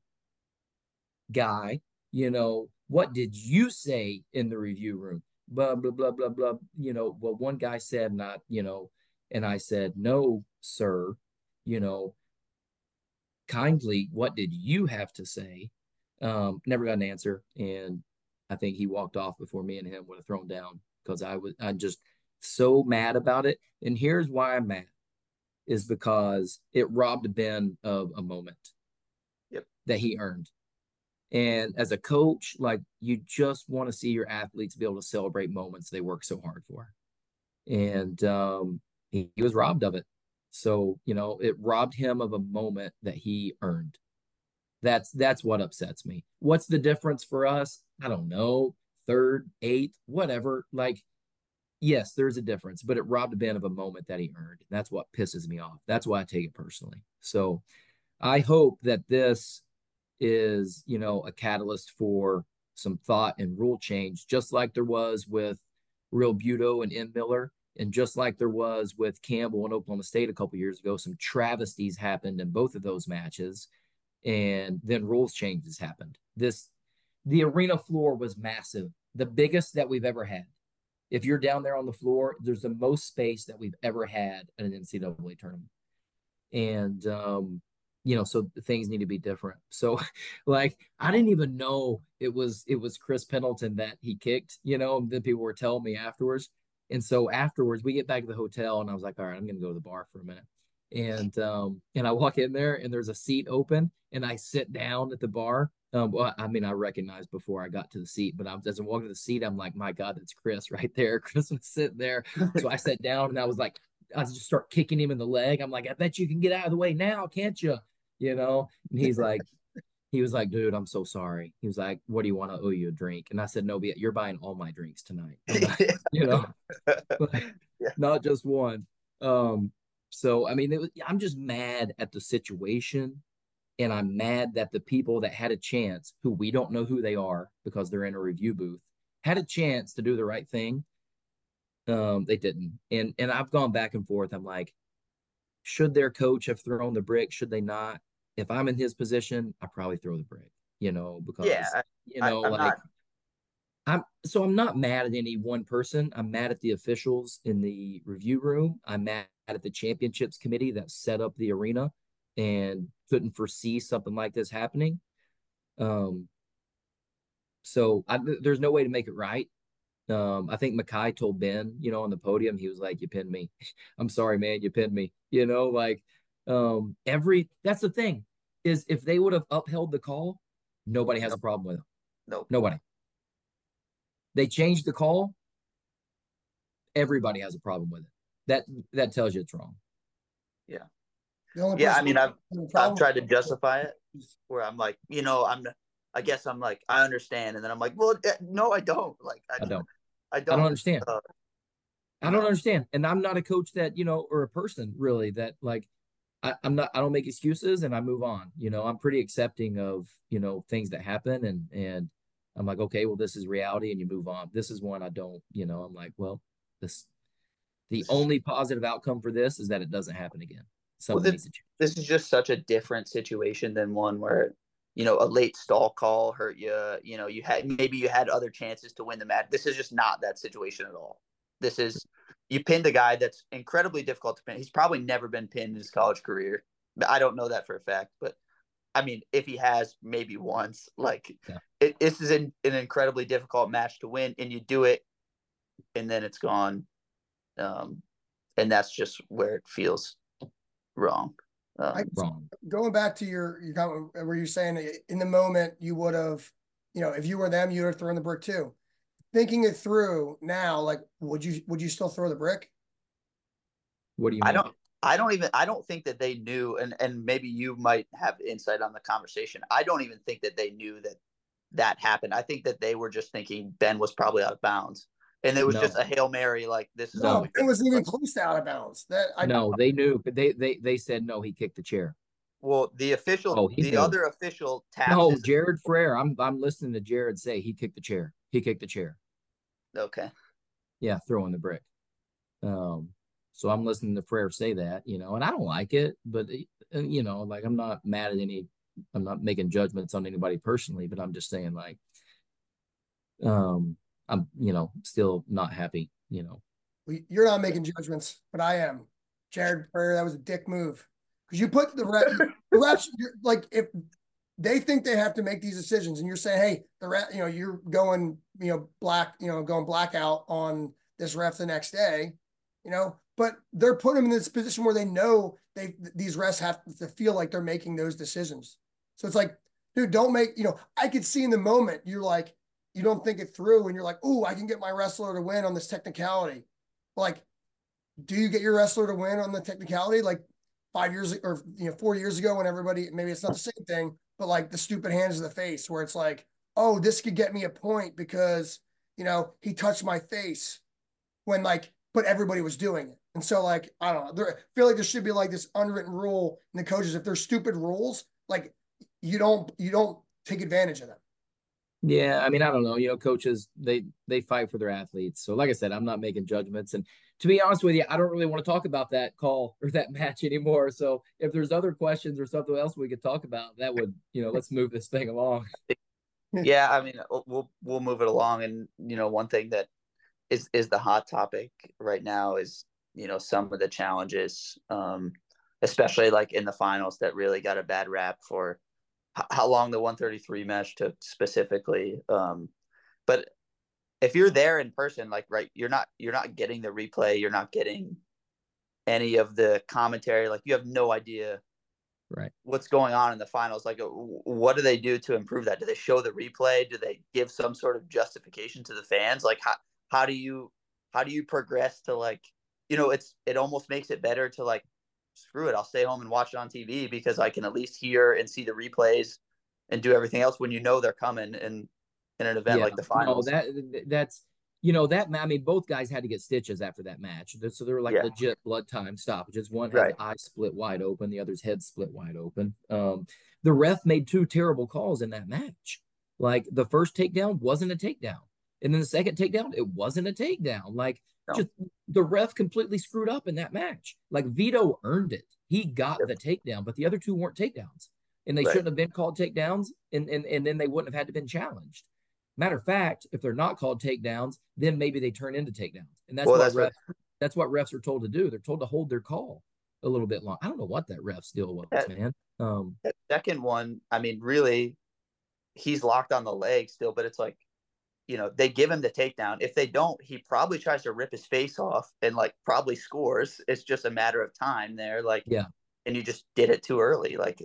Speaker 2: guy, you know, what did you say in the review room? Blah, blah, blah, blah, blah. You know, what one guy said, not, you know, and I said, no, sir, you know, kindly, what did you have to say? Um, never got an answer. And I think he walked off before me and him would have thrown down because I was, I just so mad about it. And here's why I'm mad is because it robbed Ben of a moment
Speaker 3: yep.
Speaker 2: that he earned. And as a coach, like you just want to see your athletes be able to celebrate moments they work so hard for. And um, he, he was robbed of it. So, you know, it robbed him of a moment that he earned. That's that's what upsets me. What's the difference for us? I don't know. Third, eighth, whatever. Like, yes, there's a difference, but it robbed Ben of a moment that he earned. That's what pisses me off. That's why I take it personally. So I hope that this is, you know, a catalyst for some thought and rule change, just like there was with Real Buto and M. Miller, and just like there was with Campbell and Oklahoma State a couple years ago. Some travesties happened in both of those matches, and then rules changes happened. This, the arena floor was massive, the biggest that we've ever had. If you're down there on the floor, there's the most space that we've ever had at an N C double A tournament. And, um, you know, so things need to be different. So like, I didn't even know it was, it was Chris Pendleton that he kicked, you know, and then people were telling me afterwards. And so afterwards we get back to the hotel and I was like, all right, I'm going to go to the bar for a minute. And, um, and I walk in there and there's a seat open and I sit down at the bar. Um, well, I mean, I recognized before I got to the seat, but I, as I walked to the seat, I'm like, my God, that's Chris right there. Chris was sitting there. So I sat down and I was like, I just start kicking him in the leg. I'm like, I bet you can get out of the way now, can't you? You know? And he's like, he was like, dude, I'm so sorry. He was like, what do you want? To owe you a drink? And I said, no, you're buying all my drinks tonight. Not, you know,
Speaker 3: yeah.
Speaker 2: Not just one. Um, so, I mean, it was, I'm just mad at the situation. And I'm mad that the people that had a chance, who we don't know who they are because they're in a review booth, had a chance to do the right thing. Um, they didn't. And and I've gone back and forth. I'm like, should their coach have thrown the brick? Should they not? If I'm in his position, I probably throw the brick, you know, because
Speaker 3: yeah,
Speaker 2: you know,
Speaker 3: I, I'm
Speaker 2: like
Speaker 3: not...
Speaker 2: I'm so I'm not mad at any one person. I'm mad at the officials in the review room. I'm mad at the championships committee that set up the arena and couldn't foresee something like this happening. Um, so I, there's no way to make it right. Um, I think Mackay told Ben, you know, on the podium, he was like, "You pinned me. I'm sorry, man, you pinned me." You know, like um, every that's the thing is if they would have upheld the call, nobody has
Speaker 3: nope.
Speaker 2: a problem with it.
Speaker 3: Nope.
Speaker 2: Nobody. They changed the call. Everybody has a problem with it. That that tells you it's wrong.
Speaker 3: Yeah.
Speaker 1: The only
Speaker 3: yeah, I
Speaker 1: person
Speaker 3: mean, I've
Speaker 1: having a
Speaker 3: I've
Speaker 1: problem
Speaker 3: tried to
Speaker 1: with
Speaker 3: justify it where I'm like, you know, I'm I guess I'm like, I understand, and then I'm like, well, eh, no, I don't. Like, I,
Speaker 2: I don't.
Speaker 3: I
Speaker 2: I
Speaker 3: don't.
Speaker 2: don't understand.
Speaker 3: Uh,
Speaker 2: I don't
Speaker 3: no.
Speaker 2: understand. And I'm not a coach that, you know, or a person really that like I, I'm not I don't make excuses and I move on. You know, I'm pretty accepting of, you know, things that happen and and I'm like, okay, well, this is reality and you move on. This is one I don't, you know, I'm like, well, this the only positive outcome for this is that it doesn't happen again.
Speaker 3: Well,
Speaker 2: Something
Speaker 3: this,
Speaker 2: needs to change.
Speaker 3: this is just such a different situation than one where you know, a late stall call hurt you. You know, you had maybe you had other chances to win the match. This is just not that situation at all. This is you pinned a guy that's incredibly difficult to pin. He's probably never been pinned in his college career. I don't know that for a fact, but I mean, if he has, maybe once. Like,
Speaker 2: yeah.
Speaker 3: it, this is an, an incredibly difficult match to win, and you do it, and then it's gone. Um, and that's just where it feels wrong. Um,
Speaker 1: I,
Speaker 2: wrong.
Speaker 1: Going back to your your comment where you're saying in the moment you would have, you know, if you were them, you'd have thrown the brick too. Thinking it through now, like, would you would you still throw the brick?
Speaker 2: What do you mean?
Speaker 3: I don't. I don't even. I don't think that they knew, and and maybe you might have insight on the conversation. I don't even think that they knew that that happened. I think that they were just thinking Ben was probably out of bounds, and it was
Speaker 2: No.
Speaker 3: just a Hail Mary. Like, this is
Speaker 1: No,
Speaker 3: all we
Speaker 1: Ben wasn't even close to out of bounds. That I
Speaker 2: no, they knew, but they they they said no. He kicked the chair.
Speaker 3: Well, the official,
Speaker 2: Oh, he
Speaker 3: the
Speaker 2: knew.
Speaker 3: other official tapped.
Speaker 2: No,
Speaker 3: his-
Speaker 2: Jared Frere. I'm I'm listening to Jared say he kicked the chair. He kicked the chair.
Speaker 3: Okay.
Speaker 2: Yeah, throwing the brick. Um, so I'm listening to Frere say that, you know, and I don't like it, but you know, like I'm not mad at any. I'm not making judgments on anybody personally, but I'm just saying, like, um, I'm you know still not happy. You know,
Speaker 1: You're not making judgments, but I am. Jared Frere, that was a dick move because you put the ref, the refs. You're, like, if they think they have to make these decisions, and you're saying, "Hey, the ref, you know, you're going, you know, black, you know, going blackout on this ref the next day," you know, but they're putting them in this position where they know they these refs have to feel like they're making those decisions. So it's like, dude, don't make, you know, I could see in the moment you're like, you don't think it through, and you're like, "Ooh, I can get my wrestler to win on this technicality." Like, do you get your wrestler to win on the technicality? Like five years or, you know, four years ago when everybody, maybe it's not the same thing, but like the stupid hands in the face where it's like, oh, this could get me a point because, you know, he touched my face when like, but everybody was doing it. And so like, I don't know, there, I feel like there should be like this unwritten rule in the coaches. If there's stupid rules, like you don't, you don't take advantage of them.
Speaker 2: yeah, I mean, I don't know. You know, coaches they they fight for their athletes. So, like I said, I'm not making judgments. And to be honest with you, I don't really want to talk about that call or that match anymore. So, if there's other questions or something else we could talk about, that would, you know, let's move this thing along.
Speaker 3: Yeah, I mean, we'll we'll move it along, and you know, one thing that is is the hot topic right now is, you know, some of the challenges, um, especially like in the finals that really got a bad rap for how long the one thirty-three match took specifically. Um, but if you're there in person, like, right, you're not, you're not getting the replay. You're not getting any of the commentary. Like, you have no idea
Speaker 2: right
Speaker 3: what's going on in the finals. Like, what do they do to improve that? Do they show the replay? Do they give some sort of justification to the fans? Like, how, how do you, how do you progress to, like, you know, it's, it almost makes it better to like, screw it, I'll stay home and watch it on T V because I can at least hear and see the replays and do everything else when you know they're coming in in an event
Speaker 2: yeah,
Speaker 3: like the finals.
Speaker 2: No, that that's you know that I mean, both guys had to get stitches after that match, so they were like
Speaker 3: yeah.
Speaker 2: legit blood time stoppages. One had
Speaker 3: right.
Speaker 2: the eye split wide open, the other's head split wide open. Um, the ref made two terrible calls in that match. Like the first takedown wasn't a takedown, and then the second takedown it wasn't a takedown. Like no. just the ref completely screwed up in that match. Like Vito earned it. He got yep. the takedown, but the other two weren't takedowns. And they right. shouldn't have been called takedowns, and, and, and then they wouldn't have had to been challenged. Matter of fact, if they're not called takedowns, then maybe they turn into takedowns. And that's well, what that's refs what... that's what refs are told to do. They're told to hold their call a little bit long. I don't know what that ref's deal was, that, man. Um
Speaker 3: that second one, I mean, really, he's locked on the leg still, but it's like, you know, they give him the takedown. If they don't, he probably tries to rip his face off and like probably scores. It's just a matter of time there. Like,
Speaker 2: yeah.
Speaker 3: And you just did it too early. Like,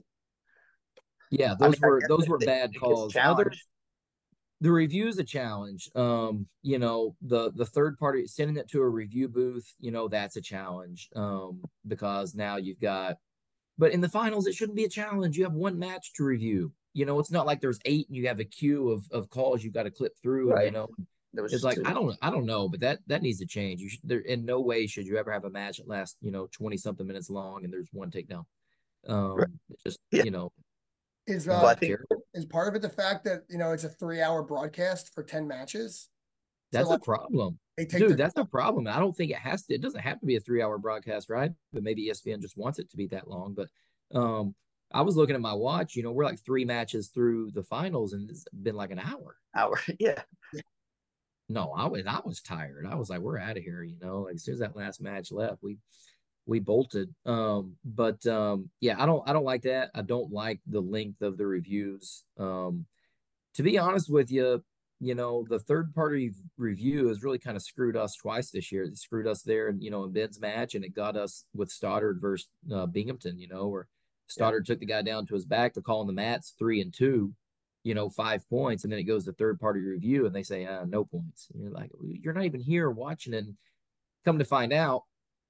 Speaker 2: yeah, those I mean, were those were bad calls. Other, the review's a challenge. Um, you know, the the third party sending it to a review booth, you know, that's a challenge. Um, because now you've got, but in the finals, it shouldn't be a challenge. You have one match to review. You know, it's not like there's eight and you have a queue of, of calls you've got to clip through.
Speaker 3: Right.
Speaker 2: And, you know, it's like, two. I don't, I don't know, but that, that needs to change. You should, there in no way should you ever have a match that lasts, you know, twenty something minutes long and there's one takedown. Um, right. Just, yeah. you know,
Speaker 1: is, uh, I think, is part of it the fact that, you know, it's a three hour broadcast for ten matches?
Speaker 2: That's so, like, a problem. Dude, that's a problem. I don't think it has to, it doesn't have to be a three hour broadcast, right? But maybe E S P N just wants it to be that long. But, um, I was looking at my watch, you know, we're like three matches through the finals and it's been like an hour.
Speaker 3: Hour. Yeah.
Speaker 2: No, I was I was tired. I was like, we're out of here, you know. Like as soon as that last match left, we we bolted. Um, but um, yeah, I don't I don't like that. I don't like the length of the reviews. Um, to be honest with you, you know, the third party review has really kind of screwed us twice this year. It screwed us there, and you know, in Ben's match, and it got us with Stoddard versus uh, Binghamton. You know, where Stoddard yeah. took the guy down to his back to call in the mats three and two, you know, five points, and then it goes to third party review, and they say uh, no points. And you're like, you're not even here watching it. And come to find out,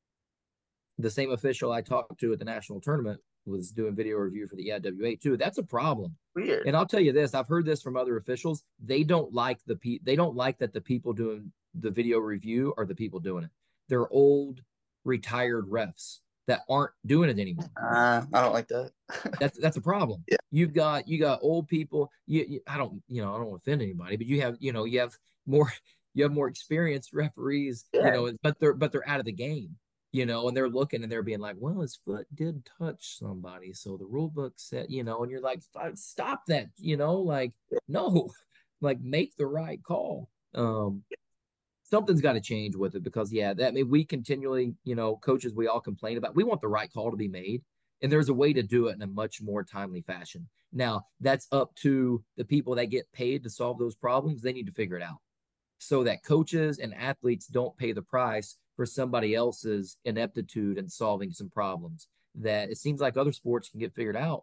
Speaker 2: the same official I talked to at the national tournament was doing video review for the E I W A too. That's a problem.
Speaker 3: Weird.
Speaker 2: And I'll tell you this, I've heard this from other officials. They don't like the pe- they don't like that the people doing the video review are the people doing it. They're old, retired refs that aren't doing it anymore.
Speaker 3: Uh, I don't like that.
Speaker 2: that's that's a problem.
Speaker 3: Yeah.
Speaker 2: You've got you got old people. You, you I don't you know I don't want to offend anybody, but you have you know you have more you have more experienced referees. Yeah. You know, but they're but they're out of the game. You know, and they're looking and they're being like, well, his foot did touch somebody. So the rule book said, you know, and you're like, stop that, you know, like, no, like make the right call. Um, something's got to change with it because, yeah, that I mean, we continually, you know, coaches, we all complain about, we want the right call to be made. And there's a way to do it in a much more timely fashion. Now, that's up to the people that get paid to solve those problems. They need to figure it out so that coaches and athletes don't pay the price for somebody else's ineptitude in solving some problems that it seems like other sports can get figured out.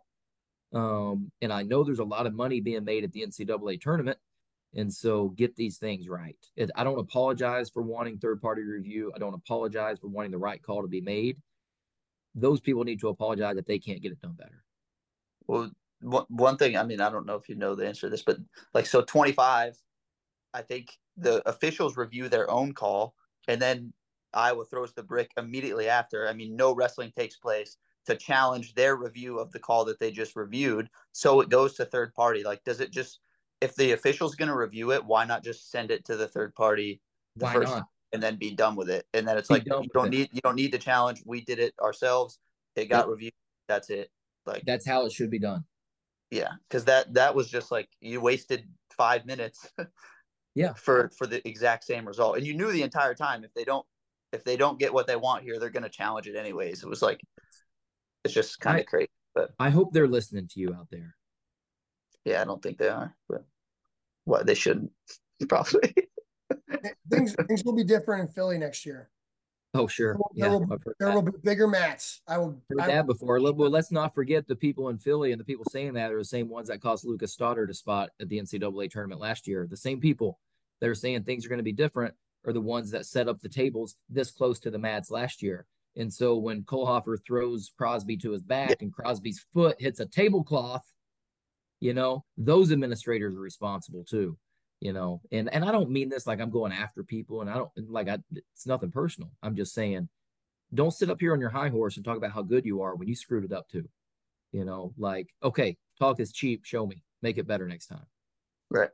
Speaker 2: Um, and I know there's a lot of money being made at the N C double A tournament. And so get these things right. It, I don't apologize for wanting third-party review. I don't apologize for wanting the right call to be made. Those people need to apologize if they can't get it done better.
Speaker 3: Well, one thing, I mean, I don't know if you know the answer to this, but like, so twenty-five, I think the officials review their own call, and then Iowa throws the brick immediately after. I mean, no wrestling takes place to challenge their review of the call that they just reviewed. So it goes to third party. Like, does it just, if the official's going to review it, why not just send it to the third party the
Speaker 2: why
Speaker 3: first
Speaker 2: not?
Speaker 3: time and then be done with it? And then it's
Speaker 2: be
Speaker 3: like, you don't it. need, you don't need the challenge. We did it ourselves. It got yep. reviewed. That's it. Like,
Speaker 2: that's how it should be done.
Speaker 3: Yeah. Cause that, that was just like, you wasted five minutes
Speaker 2: yeah,
Speaker 3: for, for the exact same result. And you knew the entire time, if they don't, if they don't get what they want here, they're going to challenge it anyways. It was like, it's just kind of crazy, but
Speaker 2: I hope they're listening to you out there.
Speaker 3: Yeah. I don't think they are, but what well, they shouldn't probably.
Speaker 1: things, things will be different in Philly next year.
Speaker 2: Oh, sure.
Speaker 1: There,
Speaker 2: yeah,
Speaker 1: will, there will be bigger mats. I will
Speaker 2: heard
Speaker 1: I,
Speaker 2: that before. Well, let's not forget the people in Philly and the people saying that are the same ones that cost Lucas Stoddard a spot at the N C double A tournament last year. The same people that are saying things are going to be different are the ones that set up the tables this close to the mats last year. And so when Kohlhofer throws Crosby to his back and Crosby's foot hits a tablecloth, you know, those administrators are responsible too. You know, and and I don't mean this like I'm going after people, and I don't like I. It's nothing personal. I'm just saying, don't sit up here on your high horse and talk about how good you are when you screwed it up too. You know, like, okay, talk is cheap. Show me, make it better next time.
Speaker 3: Right.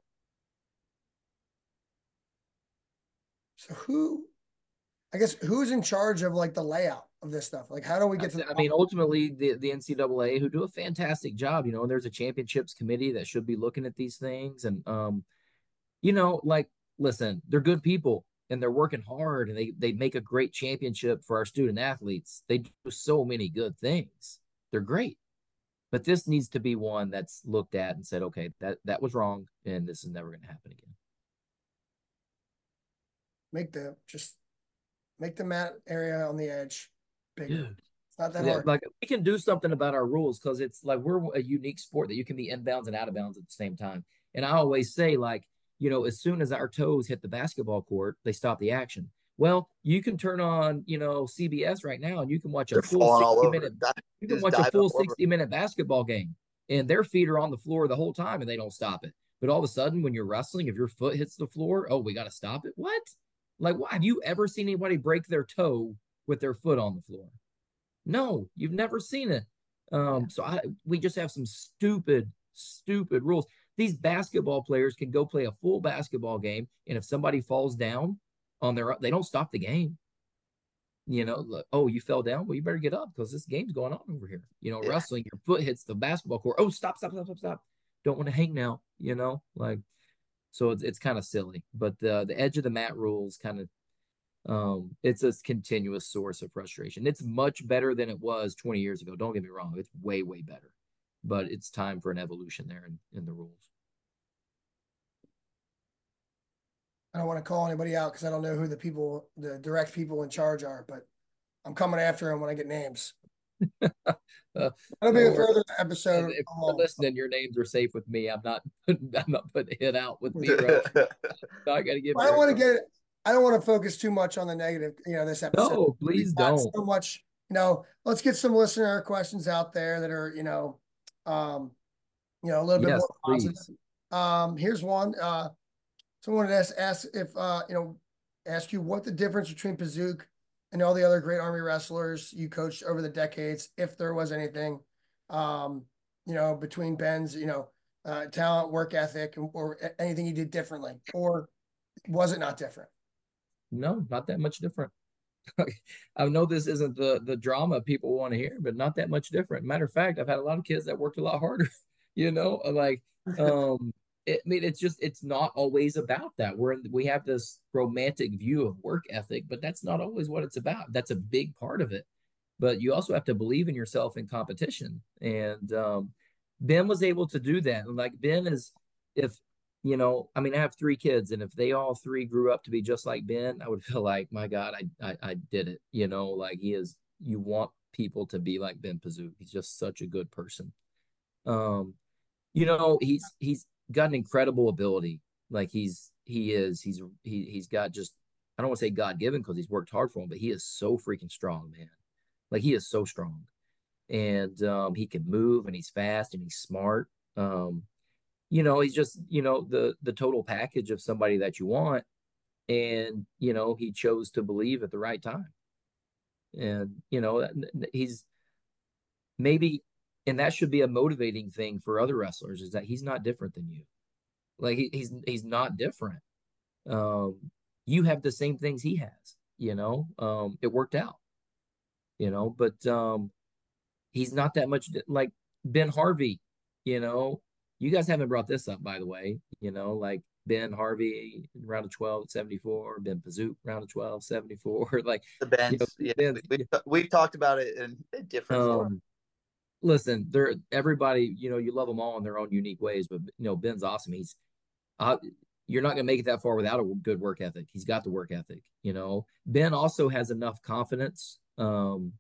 Speaker 1: So who, I guess, who's in charge of like the layout of this stuff? Like, how do we get to? The-
Speaker 2: I mean, ultimately, the the N C double A, who do a fantastic job. You know, and there's a championships committee that should be looking at these things, and um. You know, like, listen, they're good people and they're working hard and they, they make a great championship for our student athletes. They do so many good things. They're great. But this needs to be one that's looked at and said, okay, that, that was wrong and this is never going to happen again.
Speaker 1: Make the, just make the mat area on the edge bigger.
Speaker 2: Dude.
Speaker 1: It's not that
Speaker 2: Yeah,
Speaker 1: hard.
Speaker 2: like, we can do something about our rules because it's like we're a unique sport that you can be inbounds and out of bounds at the same time. And I always say, like, you know, as soon as our toes hit the basketball court, they stop the action. Well, you can turn on, you know, C B S right now and you can watch a
Speaker 3: They're
Speaker 2: full sixty minute,
Speaker 3: Di-
Speaker 2: you can watch a full sixty minute basketball game and their feet are on the floor the whole time and they don't stop it. But all of a sudden when you're wrestling, if your foot hits the floor, oh, we got to stop it. What? Like, what? Have you ever seen anybody break their toe with their foot on the floor? No, you've never seen it. Um, so I, we just have some stupid, stupid rules. These basketball players can go play a full basketball game, and if somebody falls down on their, they don't stop the game. You know, like, oh, you fell down. Well, you better get up because this game's going on over here. You know,
Speaker 3: Yeah.
Speaker 2: wrestling, your foot hits the basketball court. Oh, stop, stop, stop, stop, stop. Don't want to hang now. You know, like so it's it's kind of silly. But the the edge of the mat rules kind of um it's a continuous source of frustration. It's much better than it was twenty years ago. Don't get me wrong. It's way, way better. But it's time for an evolution there in, in the rules.
Speaker 1: I don't want to call anybody out because I don't know who the people, the direct people in charge are, but I'm coming after them when I get names.
Speaker 2: Uh,
Speaker 1: That'll be
Speaker 2: no
Speaker 1: a
Speaker 2: worries.
Speaker 1: further
Speaker 2: And
Speaker 1: episode.
Speaker 2: if you're
Speaker 1: along.
Speaker 2: listening, your names are safe with me. I'm not putting, I'm not putting it out with me right now. So I got to give
Speaker 1: I don't
Speaker 2: Eric
Speaker 1: want to
Speaker 2: a
Speaker 1: get. I don't want to focus too much on the negative. You know, this episode.
Speaker 2: no,
Speaker 1: We've
Speaker 2: please
Speaker 1: got
Speaker 2: don't.
Speaker 1: so much. You know, let's get some listener questions out there that are, you know, um, you know, a little bit
Speaker 2: Yes,
Speaker 1: more positive.
Speaker 2: please.
Speaker 1: Um, here's one. Uh, someone wanted to ask, ask if, uh, you know, ask you what the difference between Pazook and all the other great Army wrestlers you coached over the decades, if there was anything, um, you know, between Ben's, you know, uh, talent, work ethic, or anything you did differently, or was it not different?
Speaker 2: No, not that much different. I know this isn't the the drama people want to hear, but not that much different. Matter of fact, I've had a lot of kids that worked a lot harder. You know, like um, it, I mean, it's just it's not always about that. We're in, we have this romantic view of work ethic, but that's not always what it's about. That's a big part of it. But you also have to believe in yourself in competition. And um, Ben was able to do that. And like Ben is, if you know, I mean, I have three kids, and if they all three grew up to be just like Ben, I would feel like, my God, I I, I did it. You know, like he is. You want people to be like Ben Pazoo. He's just such a good person. Um, you know, he's he's got an incredible ability. Like he's he is he's he he's got just I don't want to say God given because he's worked hard for him, but he is so freaking strong, man. Like he is so strong, and um, he can move, and he's fast, and he's smart. Um, you know, he's just you know the the total package of somebody that you want, and you know he chose to believe at the right time, and you know he's maybe, and that should be a motivating thing for other wrestlers is that he's not different than you. Like he, he's he's not different. Um, you have the same things he has. You know, um, it worked out. You know, but um, he's not that much like Ben Harvey. You know, you guys haven't brought this up, by the way. You know, like Ben Harvey round of twelve seventy-four, Ben Pazook round of twelve seventy-four. Like,
Speaker 3: The
Speaker 2: you know,
Speaker 3: Benz, yeah,
Speaker 2: Ben,
Speaker 3: we, we we've talked about it in, in different forms.
Speaker 2: um, listen, they're everybody, you know, you love them all in their own unique ways, but you know, Ben's awesome. He's uh, you're not going to make it that far without a good work ethic. He's got the work ethic, you know. Ben also has enough confidence um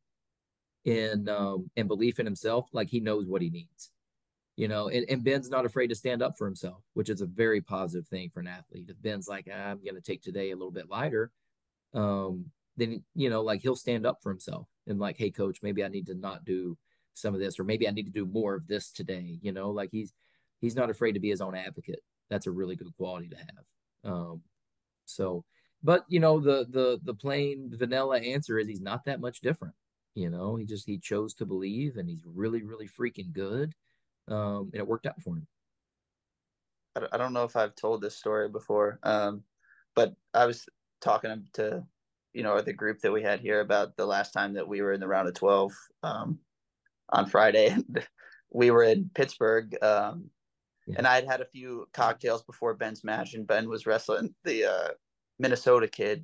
Speaker 2: in um and belief in himself, like he knows what he needs. You know, and, and Ben's not afraid to stand up for himself, which is a very positive thing for an athlete. If Ben's like, ah, I'm going to take today a little bit lighter, um, then you know, like he'll stand up for himself and like, hey, coach, maybe I need to not do some of this, or maybe I need to do more of this today. You know, like he's he's not afraid to be his own advocate. That's a really good quality to have. Um, so, but you know, the the the plain vanilla answer is he's not that much different. You know, he just he chose to believe, and he's really really freaking good, um, and it worked out for him.
Speaker 3: I don't know if I've told this story before, um, but I was talking to, you know, the group that we had here about the last time that we were in the round of twelve um, on Friday. And we were in Pittsburgh, um,
Speaker 2: Yeah.
Speaker 3: and I had had a few cocktails before Ben's match, and Ben was wrestling the uh, Minnesota kid.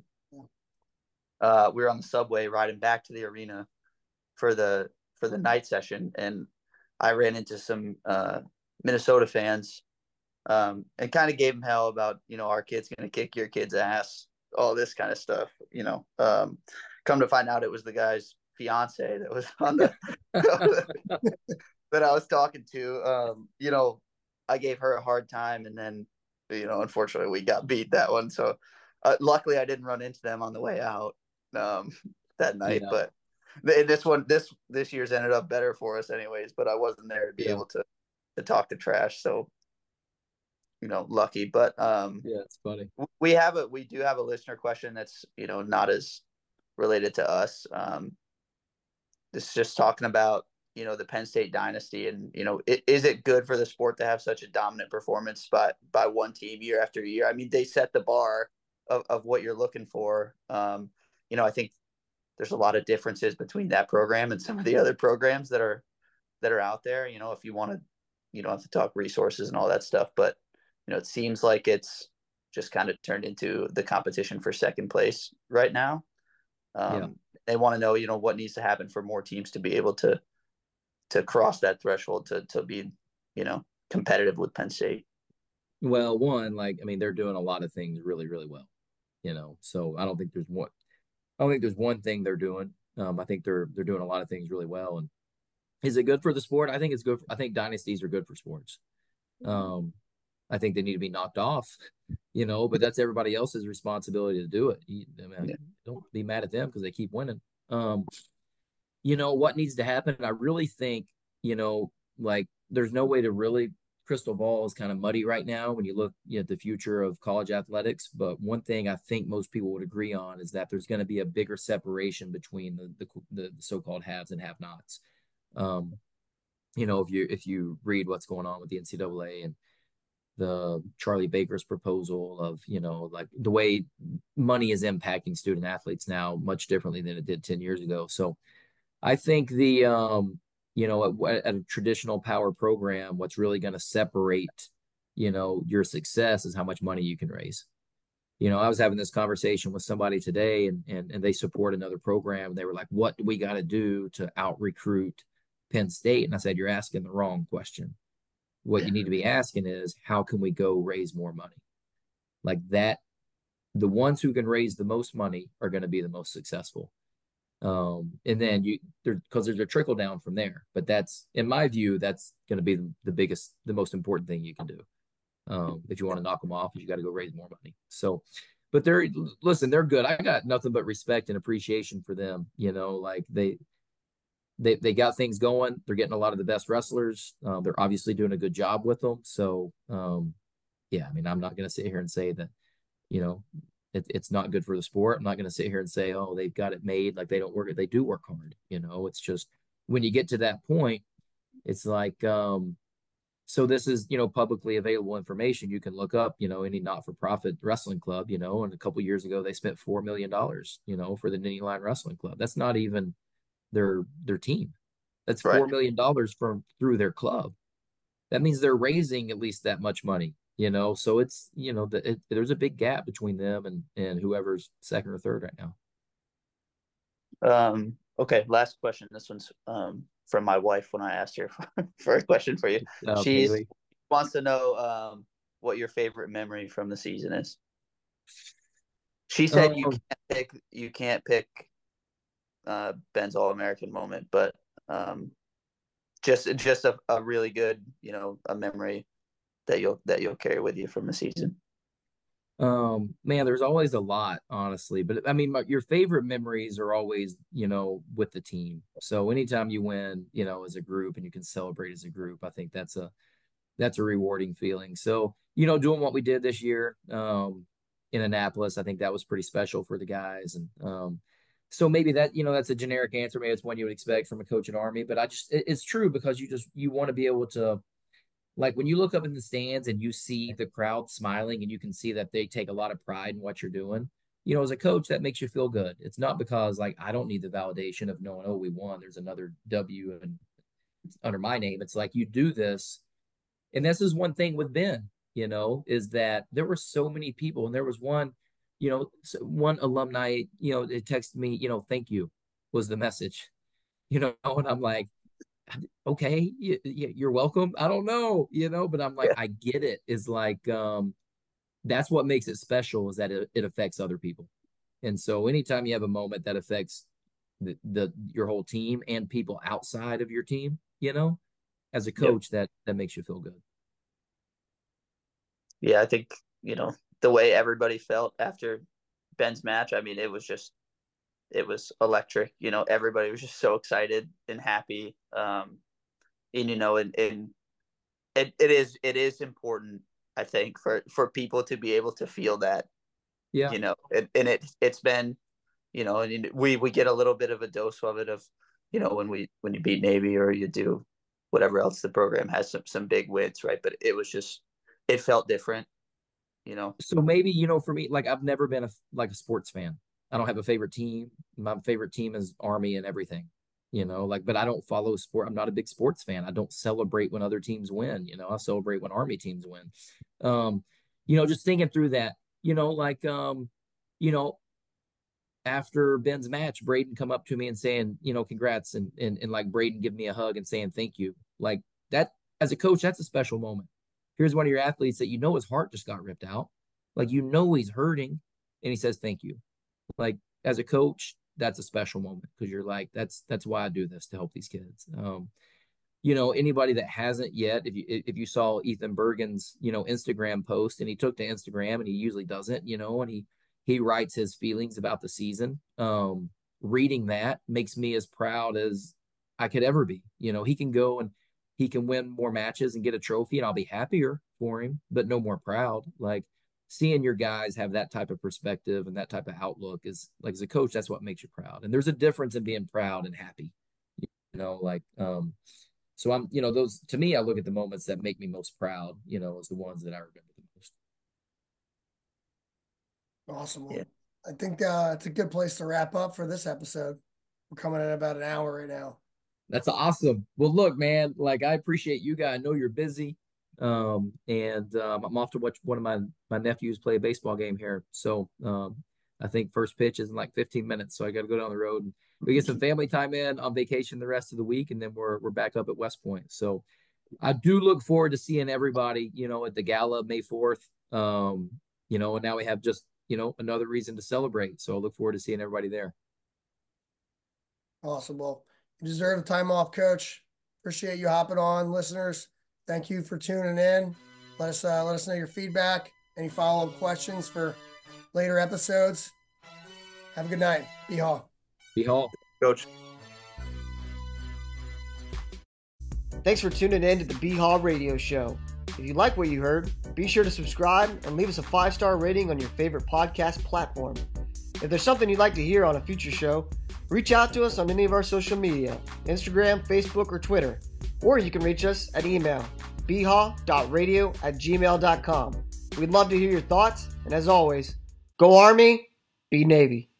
Speaker 3: Uh, we were on the subway riding back to the arena for the for the night session, and I ran into some uh, Minnesota fans um, and kind of gave him hell about, you know, our kid's going to kick your kid's ass, all this kind of stuff, you know. Um, come to find out it was the guy's fiance that was on the that I was talking to. Um, you know, I gave her a hard time, and then, you know, unfortunately we got beat that one. So uh, luckily I didn't run into them on the way out um, that night,
Speaker 2: Yeah.
Speaker 3: but this one, this this year's ended up better for us anyways, but I wasn't there to be
Speaker 2: Yeah.
Speaker 3: able to to talk to trash. So, you know, lucky. But um
Speaker 2: Yeah, it's funny.
Speaker 3: we have a we do have a listener question that's, you know, not as related to us. Um this is just talking about, you know, the Penn State dynasty, and, you know, it, is it good for the sport to have such a dominant performance by by one team year after year? I mean, they set the bar of, of what you're looking for. Um, you know, I think there's a lot of differences between that program and some of the other programs that are that are out there. You know, if you want to, you don't have to talk resources and all that stuff, but you know, it seems like it's just kind of turned into the competition for second place right now. Um,
Speaker 2: Yeah.
Speaker 3: They want to know, you know, what needs to happen for more teams to be able to to cross that threshold to to be, you know, competitive with Penn State.
Speaker 2: Well, one, like, I mean, they're doing a lot of things really, really well, you know. So I don't think there's one I don't think there's one thing they're doing. Um, I think they're they're doing a lot of things really well. And is it good for the sport? I think it's good. For, I think dynasties are good for sports. Um, I think they need to be knocked off, you know, but that's everybody else's responsibility to do it. You, I mean,
Speaker 3: Yeah.
Speaker 2: don't be mad at them because they keep winning. Um, you know, what needs to happen? I really think, you know, like there's no way to really crystal ball is kind of muddy right now when you look at the future of college athletics. But one thing I think most people would agree on is that there's going to be a bigger separation between the the, the so-called haves and have-nots. Um, you know, if you if you read what's going on with the N C double A and the Charlie Baker's proposal of, you know, like the way money is impacting student athletes now much differently than it did ten years ago. So I think the, um, you know, at, at a traditional power program, what's really going to separate, you know, your success is how much money you can raise. You know, I was having this conversation with somebody today and, and, and they support another program. They were like, what do we got to do to out recruit Penn State? And I said, you're asking the wrong question. What you need to be asking is, how can we go raise more money? Like that, the ones who can raise the most money are going to be the most successful. Um, and then you there because there's a trickle down from there. But that's, in my view, that's going to be the, the biggest, the most important thing you can do. Um, if you want to knock them off, you got to go raise more money. So, but they're listen, they're good. I got nothing but respect and appreciation for them. You know, like they they they got things going. They're getting a lot of the best wrestlers. Um, they're obviously doing a good job with them. So, um, yeah, I mean, I'm not going to sit here and say that, you know, it, it's not good for the sport. I'm not going to sit here and say, oh, they've got it made. Like they don't work. They do work hard. You know, it's just when you get to that point, it's like, um, so this is, you know, publicly available information. You can look up, you know, any not-for-profit wrestling club, you know, and a couple years ago they spent four million dollars, you know, for the Nittany Lion Wrestling Club. That's not even their their team. That's
Speaker 3: Right.
Speaker 2: four million dollars from through their club. That means they're raising at least that much money, you know. So it's, you know, the, it, there's a big gap between them and and whoever's second or third right now.
Speaker 3: Um, okay, last question. This one's um, from my wife when I asked her for, for a question for you.
Speaker 2: Uh,
Speaker 3: She
Speaker 2: Haley.
Speaker 3: wants to know um, what your favorite memory from the season is. She said you
Speaker 2: Um,
Speaker 3: can't pick you can't pick uh, Ben's All American moment, but um, just just a, a really good, you know, a memory that you'll that you'll carry with you from the season.
Speaker 2: Um, man, there's always a lot, honestly. But I mean, my, your favorite memories are always, you know, with the team. So anytime you win, you know, as a group and you can celebrate as a group, I think that's a that's a rewarding feeling. So, you know, doing what we did this year, um, in Annapolis, I think that was pretty special for the guys. And um, so maybe that, you know, that's a generic answer. Maybe it's one you would expect from a coach at Army, but I just it, it's true because you just you want to be able to, like when you look up in the stands and you see the crowd smiling and you can see that they take a lot of pride in what you're doing, you know, as a coach, that makes you feel good. It's not because like I don't need the validation of knowing, oh, we won, there's another W and under my name. It's like you do this. And this is one thing with Ben, you know, is that there were so many people, and there was one, you know, one alumni, you know, it texted me, you know, thank you was the message, you know, and I'm like, okay, you, you're welcome. I don't know, you know, but I'm like,
Speaker 3: Yeah.
Speaker 2: I get it. Is like, um, that's what makes it special is that it, it affects other people. And so anytime you have a moment that affects the, the your whole team and people outside of your team, you know, as a
Speaker 3: Yep.
Speaker 2: coach, that that makes you feel good.
Speaker 3: Yeah, I think, you know, the way everybody felt after Ben's match, I mean, it was just it was electric. You know, everybody was just so excited and happy. Um, and you know, and, and it, it is it is important, I think, for for people to be able to feel that.
Speaker 2: Yeah.
Speaker 3: You know, and, and it it's been, you know, and we we get a little bit of a dose of it of, you know, when we when you beat Navy or you do whatever else the program has some some big wins, right? But it was just it felt different, you know.
Speaker 2: So maybe, you know, for me, like I've never been a like a sports fan. I don't have a favorite team. My favorite team is Army and everything, you know, like, but I don't follow sport. I'm not a big sports fan. I don't celebrate when other teams win. You know, I celebrate when Army teams win. Um, you know, just thinking through that, you know, like, um, you know, after Ben's match, Braden come up to me and saying, you know, congrats. And, and, and like Braden give me a hug and saying, thank you. Like that, as a coach, that's a special moment. Here's one of your athletes that, you know, his heart just got ripped out. Like, you know, he's hurting and he says, thank you. Like, as a coach, that's a special moment because you're like, that's, that's why I do this, to help these kids. Um, you know, anybody that hasn't yet, if you, if you saw Ethan Bergen's, you know, Instagram post, and he took to Instagram, and he usually doesn't, you know, and he, he writes his feelings about the season. Um, reading that makes me as proud as I could ever be. You know, he can go and he can win more matches and get a trophy, and I'll be happier for him, but no more proud. Like, seeing your guys have that type of perspective and that type of outlook is, like, as a coach, that's what makes you proud. And there's a difference in being proud and happy, you know, like, um, so I'm, you know, those, to me, I look at the moments that make me most proud, you know, as the ones that I remember the most.
Speaker 1: Awesome. Well,
Speaker 3: Yeah.
Speaker 1: I think uh, it's a good place to wrap up for this episode. We're coming in about an hour right now.
Speaker 2: That's awesome. Well, look, man, like, I appreciate you guys. I know you're busy. Um, and um, I'm off to watch one of my, my nephews play a baseball game here. So um, I think first pitch is in like fifteen minutes. So I got to go down the road and we get some family time in, on vacation the rest of the week. And then we're, we're back up at West Point. So I do look forward to seeing everybody, you know, at the gala May fourth. Um, you know, and now we have just, you know, another reason to celebrate. So I look forward to seeing everybody there.
Speaker 1: Awesome. Well, you deserve the time off, Coach. Appreciate you hopping on, listeners. Thank you for tuning in. Let us uh, let us know your feedback, any follow-up questions for later episodes. Have a good night. Be Hall.
Speaker 2: Be Hall.
Speaker 3: Coach.
Speaker 4: Thanks for tuning in to the B Hall Radio Show. If you like what you heard, be sure to subscribe and leave us a five-star rating on your favorite podcast platform. If there's something you'd like to hear on a future show, reach out to us on any of our social media, Instagram, Facebook, or Twitter. Or you can reach us at email, b haw dot radio at gmail dot com. We'd love to hear your thoughts, and as always, go Army, be Navy.